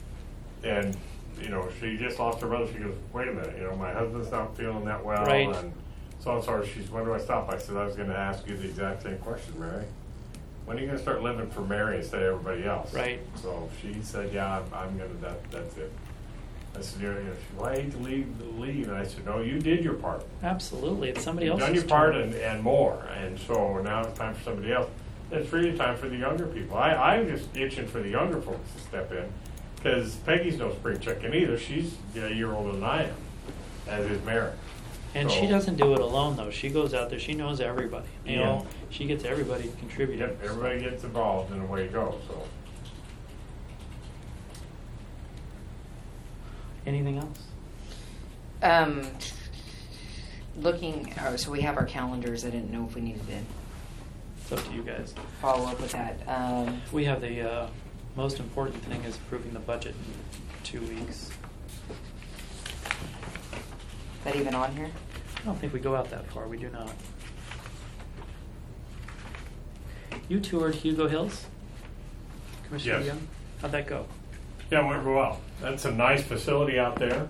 and she just lost her brother. She goes, wait a minute, my husband's not feeling that well. Right. And so I'm sorry. She's, when do I stop? I said, I was going to ask you the exact same question, Mary. When are you going to start living for Mary instead of everybody else? Right. So she said, yeah, I'm going to, that's it. I said, well, I hate to leave. And I said, no, you did your part. Absolutely. It's somebody You've else's done your part turn. and more. And so now it's time for somebody else. It's really time for the younger people. I'm just itching for the younger folks to step in, because Peggy's no spring chicken either. She's a year older than I am, as is Mary. And So- she doesn't do it alone, though. She goes out there. She knows everybody. Yeah. She gets everybody contributing. Yep, everybody gets involved in the way it goes. So Anything else? So we have our calendars. I didn't know if we needed to It's up to you guys. follow up with that. We have the most important thing is approving the budget in 2 weeks. Is that even on here? I don't think we go out that far. We do not. You toured Hugo Hills? Commissioner Yes. Young? How'd that go? yeah, it went well. That's a nice facility out there.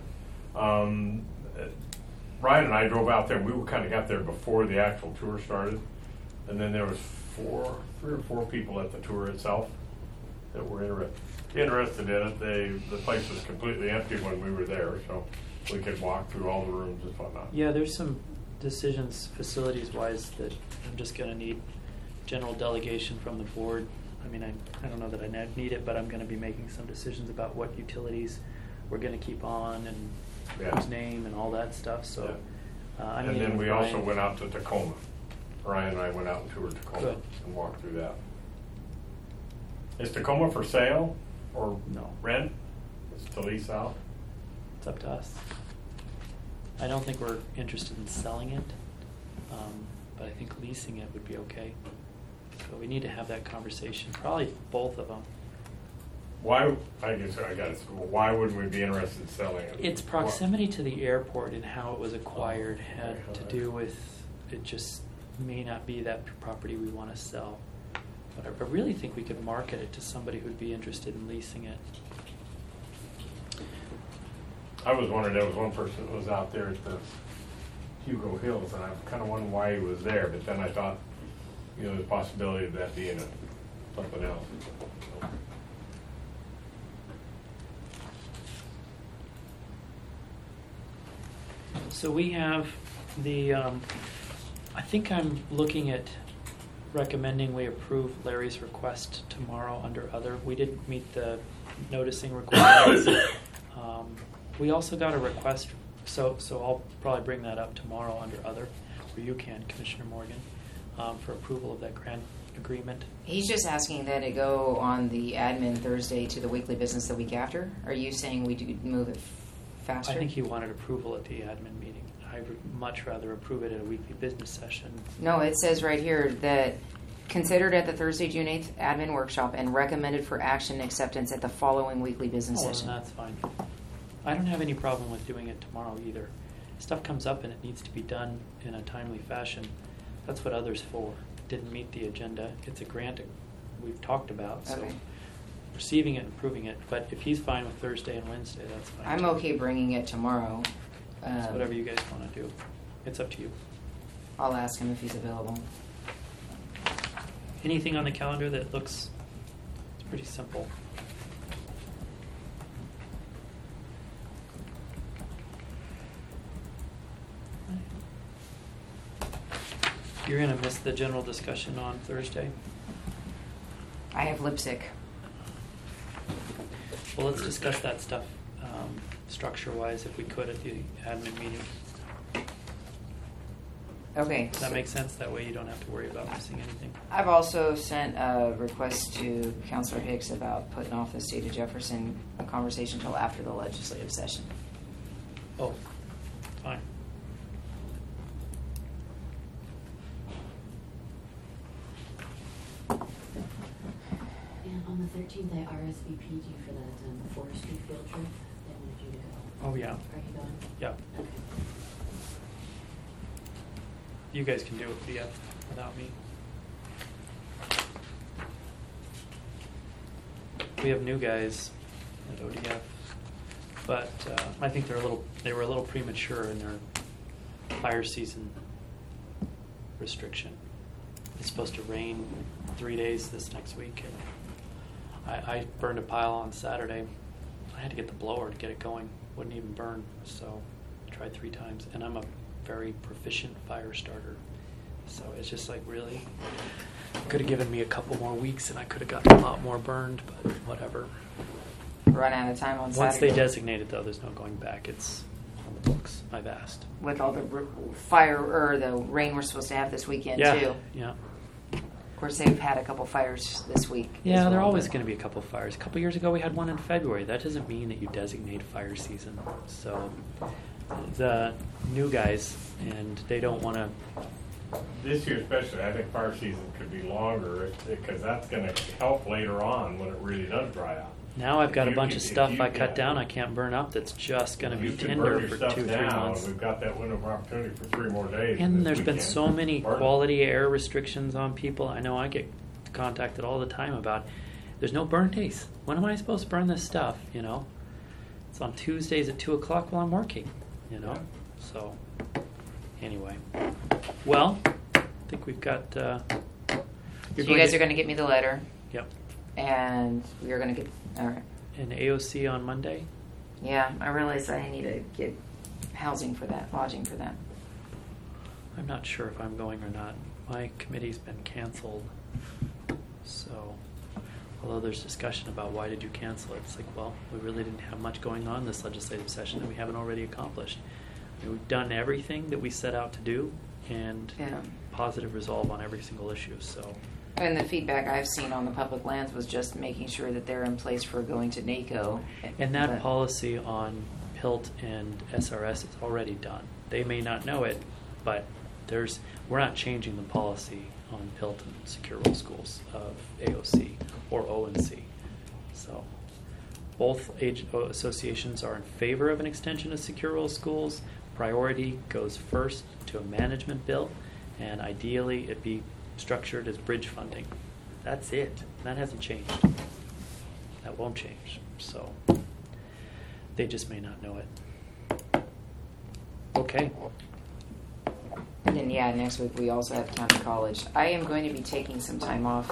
Ryan and I drove out there. We kind of got there before the actual tour started, and then there was 3 or 4 people at the tour itself that were interested in it. The place was completely empty when we were there, so we could walk through all the rooms and whatnot. Yeah, there's some decisions facilities-wise that I'm just going to need general delegation from the board. I mean, I don't know that I need it, but I'm going to be making some decisions about what utilities we're going to keep on and Yeah. whose name and all that stuff. So, I'm And meeting then with we also Ryan. went out to Tacoma. Ryan and I went out and toured Tacoma Good. and walked through that. Is Tacoma for sale or No. rent? It's to lease out? It's up to us. I don't think we're interested in selling it, but I think leasing it would be okay. So we need to have that conversation, probably both of them. Why, I guess I got it. Why wouldn't we be interested in selling it? Its proximity to the airport and how it was acquired had to do with, it just may not be that property we want to sell. But I really think we could market it to somebody who'd be interested in leasing it. I was wondering, there was one person that was out there at the Hugo Hills, and I kind of wondered why he was there, but then I thought, the possibility of that being something else. So we have the, I think I'm looking at recommending we approve Larry's request tomorrow under other. We didn't meet the noticing requirements. We also got a request, so I'll probably bring that up tomorrow under other, or you can, Commissioner Morgan, for approval of that grant agreement. He's just asking that it go on the admin Thursday to the weekly business the week after. Are you saying we do move it faster? I think he wanted approval at the admin meeting. I would much rather approve it at a weekly business session. No, it says right here that considered at the Thursday, June 8th admin workshop and recommended for action and acceptance at the following weekly business Then session. that's fine. I don't have any problem with doing it tomorrow either. Stuff comes up and it needs to be done in a timely fashion. That's what others for. Didn't meet the agenda. It's a grant we've talked about, so Okay. receiving it and approving it. But if he's fine with Thursday and Wednesday, that's fine. I'm too. okay bringing it tomorrow. It's whatever you guys want to do. It's up to you. I'll ask him if he's available. Anything on the calendar that looks, it's pretty simple. You're going to miss the general discussion on Thursday. I have lipstick. Well, let's discuss that stuff structure-wise if we could at the admin meeting. Okay. Does that make sense? That way you don't have to worry about missing anything. I've also sent a request to Councilor Hicks about putting off the State of Jefferson conversation until after the legislative session. Oh, fine. And on the 13th, I RSVP'd you for that forestry field trip. They wanted you to go. Oh, yeah. Are you going? Yeah. Okay. You guys can do it without me. We have new guys at ODF, but I think they were a little premature in their fire season restriction. It's supposed to rain 3 days this next week, and I burned a pile on Saturday. I had to get the blower to get it going. Wouldn't even burn, so I tried 3 times, and I'm a very proficient fire starter. So it's just like, really? Could have given me a couple more weeks and I could have gotten a lot more burned, but whatever. Run out of time on Once Saturday. they designate it, though, there's no going back. It's on the books. I've asked. With all the fire or the rain we're supposed to have this weekend too. Yeah. Of course, they've had a couple fires this week. Yeah, as there are well, always but- going to be a couple fires. A couple years ago, we had one in February. That doesn't mean that you designate fire season. So the new guys, and they don't want to. This year especially, I think fire season could be longer because that's going to help later on when it really does dry out. Now I've got a If bunch you- of if stuff you I cut can- down I can't burn up that's just going to be You can tinder burn your for stuff 2-3 down. months. We've got that window of opportunity for 3 more days. And this there's been weekend. so many Burn it. quality air restrictions on people. I know I get contacted all the time about there's no burn days. When am I supposed to burn this stuff? It's on Tuesdays at 2:00 while I'm working. So anyway, well, I think we've got. So you guys are going to get me the letter, Yep. and we are going to get. All right. An AOC on Monday. Yeah, I realize I need to get housing for that, lodging for that. I'm not sure if I'm going or not. My committee's been canceled. So, although there's discussion about why did you cancel it, it's like, well, we really didn't have much going on this legislative session that we haven't already accomplished. We've done everything that we set out to do and Yeah. positive resolve on every single issue. So, And the feedback I've seen on the public lands was just making sure that they're in place for going to NACO. and that But- policy on PILT and SRS is already done. They may not know it, but we're not changing the policy on PILT and secure rural schools of AOC or ONC. So both associations are in favor of an extension of secure rural schools. Priority goes first to a management bill, and ideally it be structured as bridge funding. That's it. That hasn't changed. That won't change. So they just may not know it. Okay. And then, yeah, next week we also have county college. I am going to be taking some time off.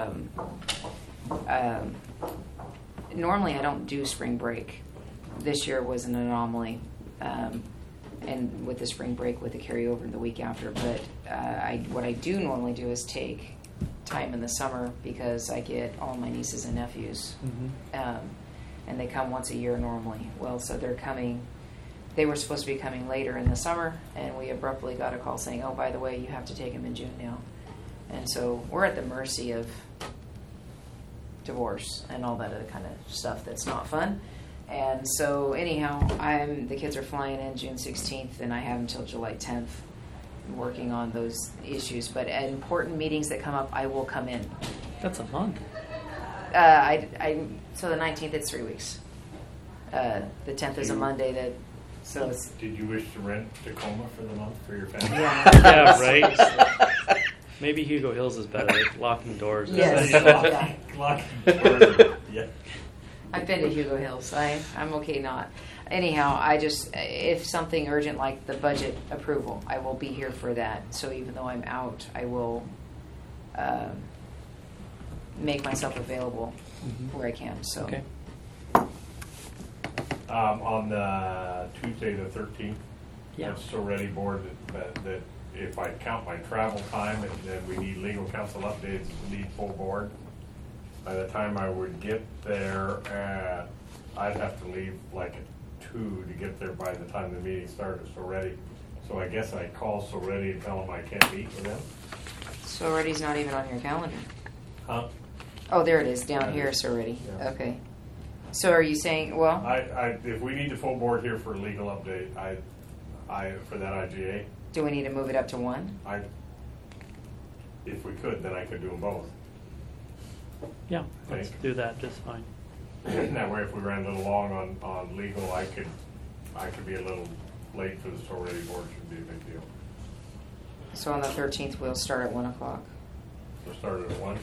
Normally I don't do spring break. This year was an anomaly. And with the spring break, with the carryover the week after. But what I do normally do is take time in the summer because I get all my nieces and nephews. Mm-hmm. And they come once a year normally. Well, so they're coming. They were supposed to be coming later in the summer, and we abruptly got a call saying, oh, by the way, you have to take them in June now. And so we're at the mercy of divorce and all that other kind of stuff that's not fun. And so anyhow, the kids are flying in June 16th, and I have until July 10th working on those issues. But at important meetings that come up, I will come in. That's a month. So the 19th, it's 3 weeks. The 10th is a Monday. So it's, Did you wish to rent Tacoma for the month for your family? Yeah, right. Maybe Hugo Hills is better. Like locking doors. Yes. Yeah. I've been to Hugo Hills. I'm okay not. Anyhow, if something urgent like the budget approval, I will be here for that. So even though I'm out, I will make myself available where I can. So. Okay. On the Tuesday the 13th, Yeah. that's already board that if I count my travel time and then we need legal counsel updates, we need full board. By the time I would get there, I'd have to leave like at 2 to get there by the time the meeting started. So I guess I call Soretti and tell them I can't meet with them. Sorority's not even on your calendar. Huh? Oh, there it is, down Yeah. here, Sorority. Yeah. Okay. So are you saying, well, If we need the full board here for a legal update, for that IGA, do we need to move it up to 1? if we could, then I could do them both. Yeah, let's Thank- do that just fine. That way, if we ran a little long on legal, I could be a little late for the Sorority board. Shouldn't be a big deal. So on the 13th, we'll start at 1 o'clock. We'll start at 1.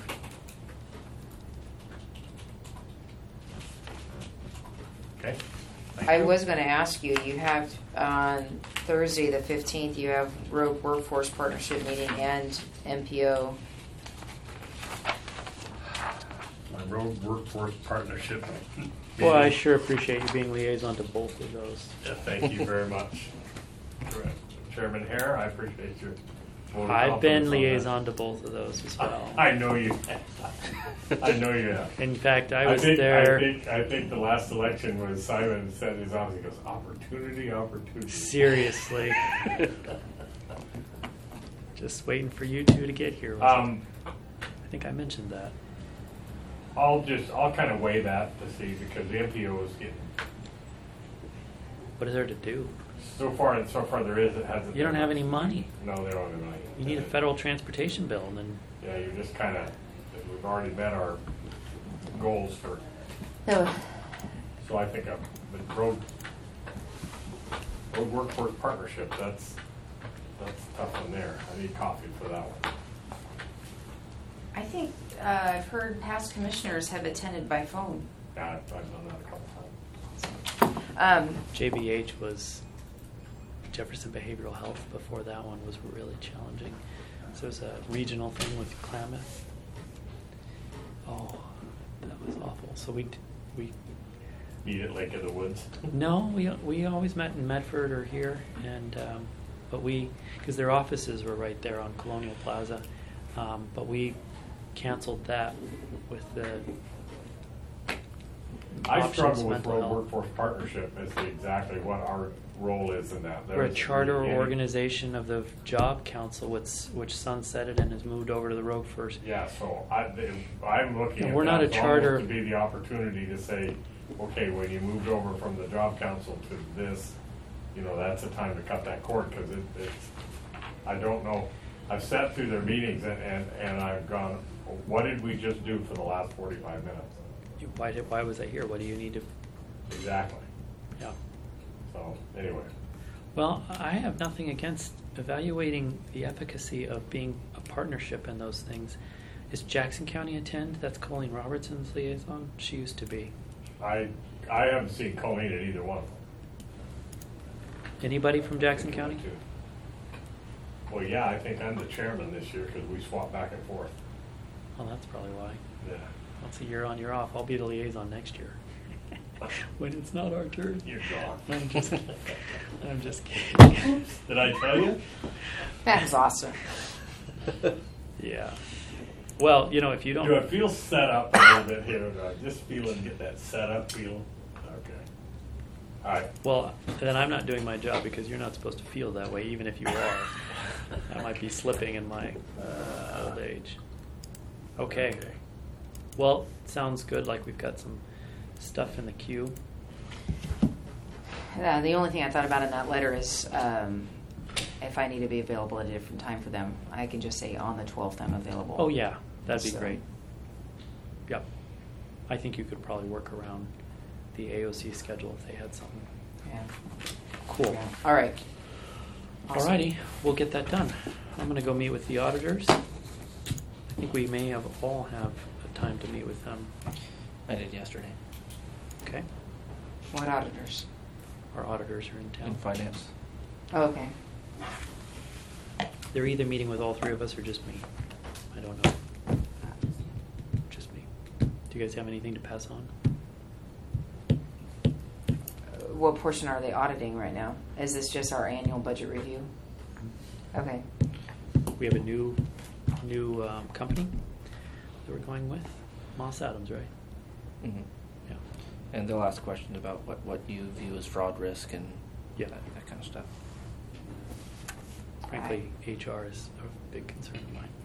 Okay. Thank I you. was going to ask you, you have on Thursday the 15th, you have Rogue Workforce Partnership meeting and MPO. My road workforce partnership. Well, I meeting. sure appreciate you being liaison to both of those. Yeah, thank you very much, Chairman Hare. I appreciate your. vote of I've been confidence on that. liaison to both of those as well. I know you. I know you have. In fact, I was think, there. I think the last election was Simon said in his office, he goes, opportunity. Seriously. Just waiting for you two to get here. I think I mentioned that. I'll kind of weigh that to see because the MPO is getting What is there to do? so far there is it hasn't. You don't have any money. No, they don't have any money. You need a federal transportation bill, and then Yeah, you're just kind of. We've already met our goals for. So I think the road workforce partnership. That's tough one there. I need coffee for that one. I think I've heard past commissioners have attended by phone. Yeah, I've done that a couple times. JBH was Jefferson Behavioral Health. Before that one was really challenging. So it was a regional thing with Klamath. Oh, that was awful. So we Meet at Lake of the Woods. no, we always met in Medford or here, and but because their offices were right there on Colonial Plaza, but we canceled that with the I options struggle with mental road health. workforce partnership as to exactly what our role is in that. We're a charter Yeah. organization of the Job Council, which sunsetted and has moved over to the Rogue First. Yeah, so I'm looking And at we're that not a as charter- almost to be the opportunity to say, okay, when you moved over from the job council to this, you know, that's the time to cut that cord, because it's, I don't know. I've sat through their meetings and I've gone, what did we just do for the last 45 minutes? Why was I here? What do you need to? Exactly. Yeah. So, anyway. Well, I have nothing against evaluating the efficacy of being a partnership in those things. Is Jackson County attend? That's Colleen Robertson's liaison. She used to be. I haven't seen Colleen at either one of them. Anybody from Jackson County? Well, yeah, I think I'm the chairman this year because we swap back and forth. Well, that's probably why. Yeah. Once a year on, year off. I'll be the liaison next year. When it's not our turn. You're gone. I'm just kidding. Did I tell you? That was awesome. Yeah. Well, you know, if you don't. Do I feel set up a little bit here? Do I just feel and get that set up feel? Okay. All right. Well, then I'm not doing my job because you're not supposed to feel that way, even if you are. I might be slipping in my old age. Okay. Well, sounds good. Like we've got some stuff in the queue. The only thing I thought about in that letter is if I need to be available at a different time for them, I can just say on the 12th I'm available. Oh, yeah. That'd be So- great. Yep. I think you could probably work around the AOC schedule if they had something. Yeah. Cool. Yeah. All right. Awesome. Alrighty, we'll get that done. I'm going to go meet with the auditors. I think we may all have a time to meet with them. I did yesterday Okay? What auditors? Our auditors are in in town. finance. Oh, okay. They're either meeting with all three of us or just me. I don't know. Just me. Do you guys have anything to pass on? What portion are they auditing right now? Is this just our annual budget review? Okay. We have a new company that we're going with. Moss Adams, right? Mm-hmm. Yeah. And they'll ask questions about what you view as fraud risk and Yeah. that kind of stuff. Frankly, HR is a big concern of mine.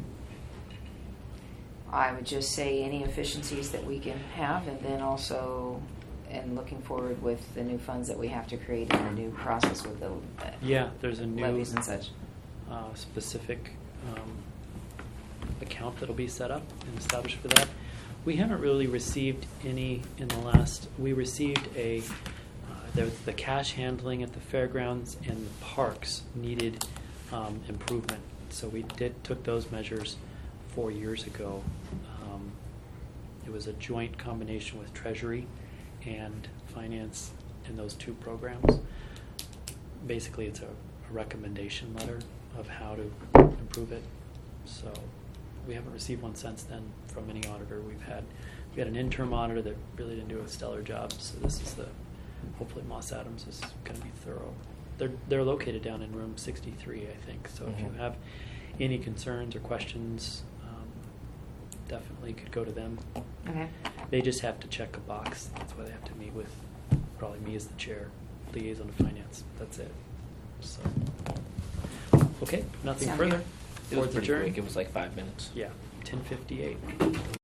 I would just say any efficiencies that we can have, and then also, and looking forward with the new funds that we have to create and the new process with the Yeah, there's a new levies and such. specific account that'll be set up and established for that. We haven't really received any in the last. We received the cash handling at the fairgrounds and the parks needed improvement, so we took those measures 4 years ago. It was a joint combination with Treasury and Finance in those two programs. Basically, it's a recommendation letter of how to improve it. So we haven't received one since then from any auditor. We had an interim auditor that really didn't do a stellar job. So this is hopefully Moss Adams is going to be thorough. They're located down in room 63, I think. So if you Mhm. have any concerns or questions, definitely could go to them. Okay. They just have to check a box. That's why they have to meet with probably me as the chair, liaison to finance. That's it. So, okay, nothing Sound further. good. It was Board's pretty adjourned. quick. It was like 5 minutes. Yeah, 10:58.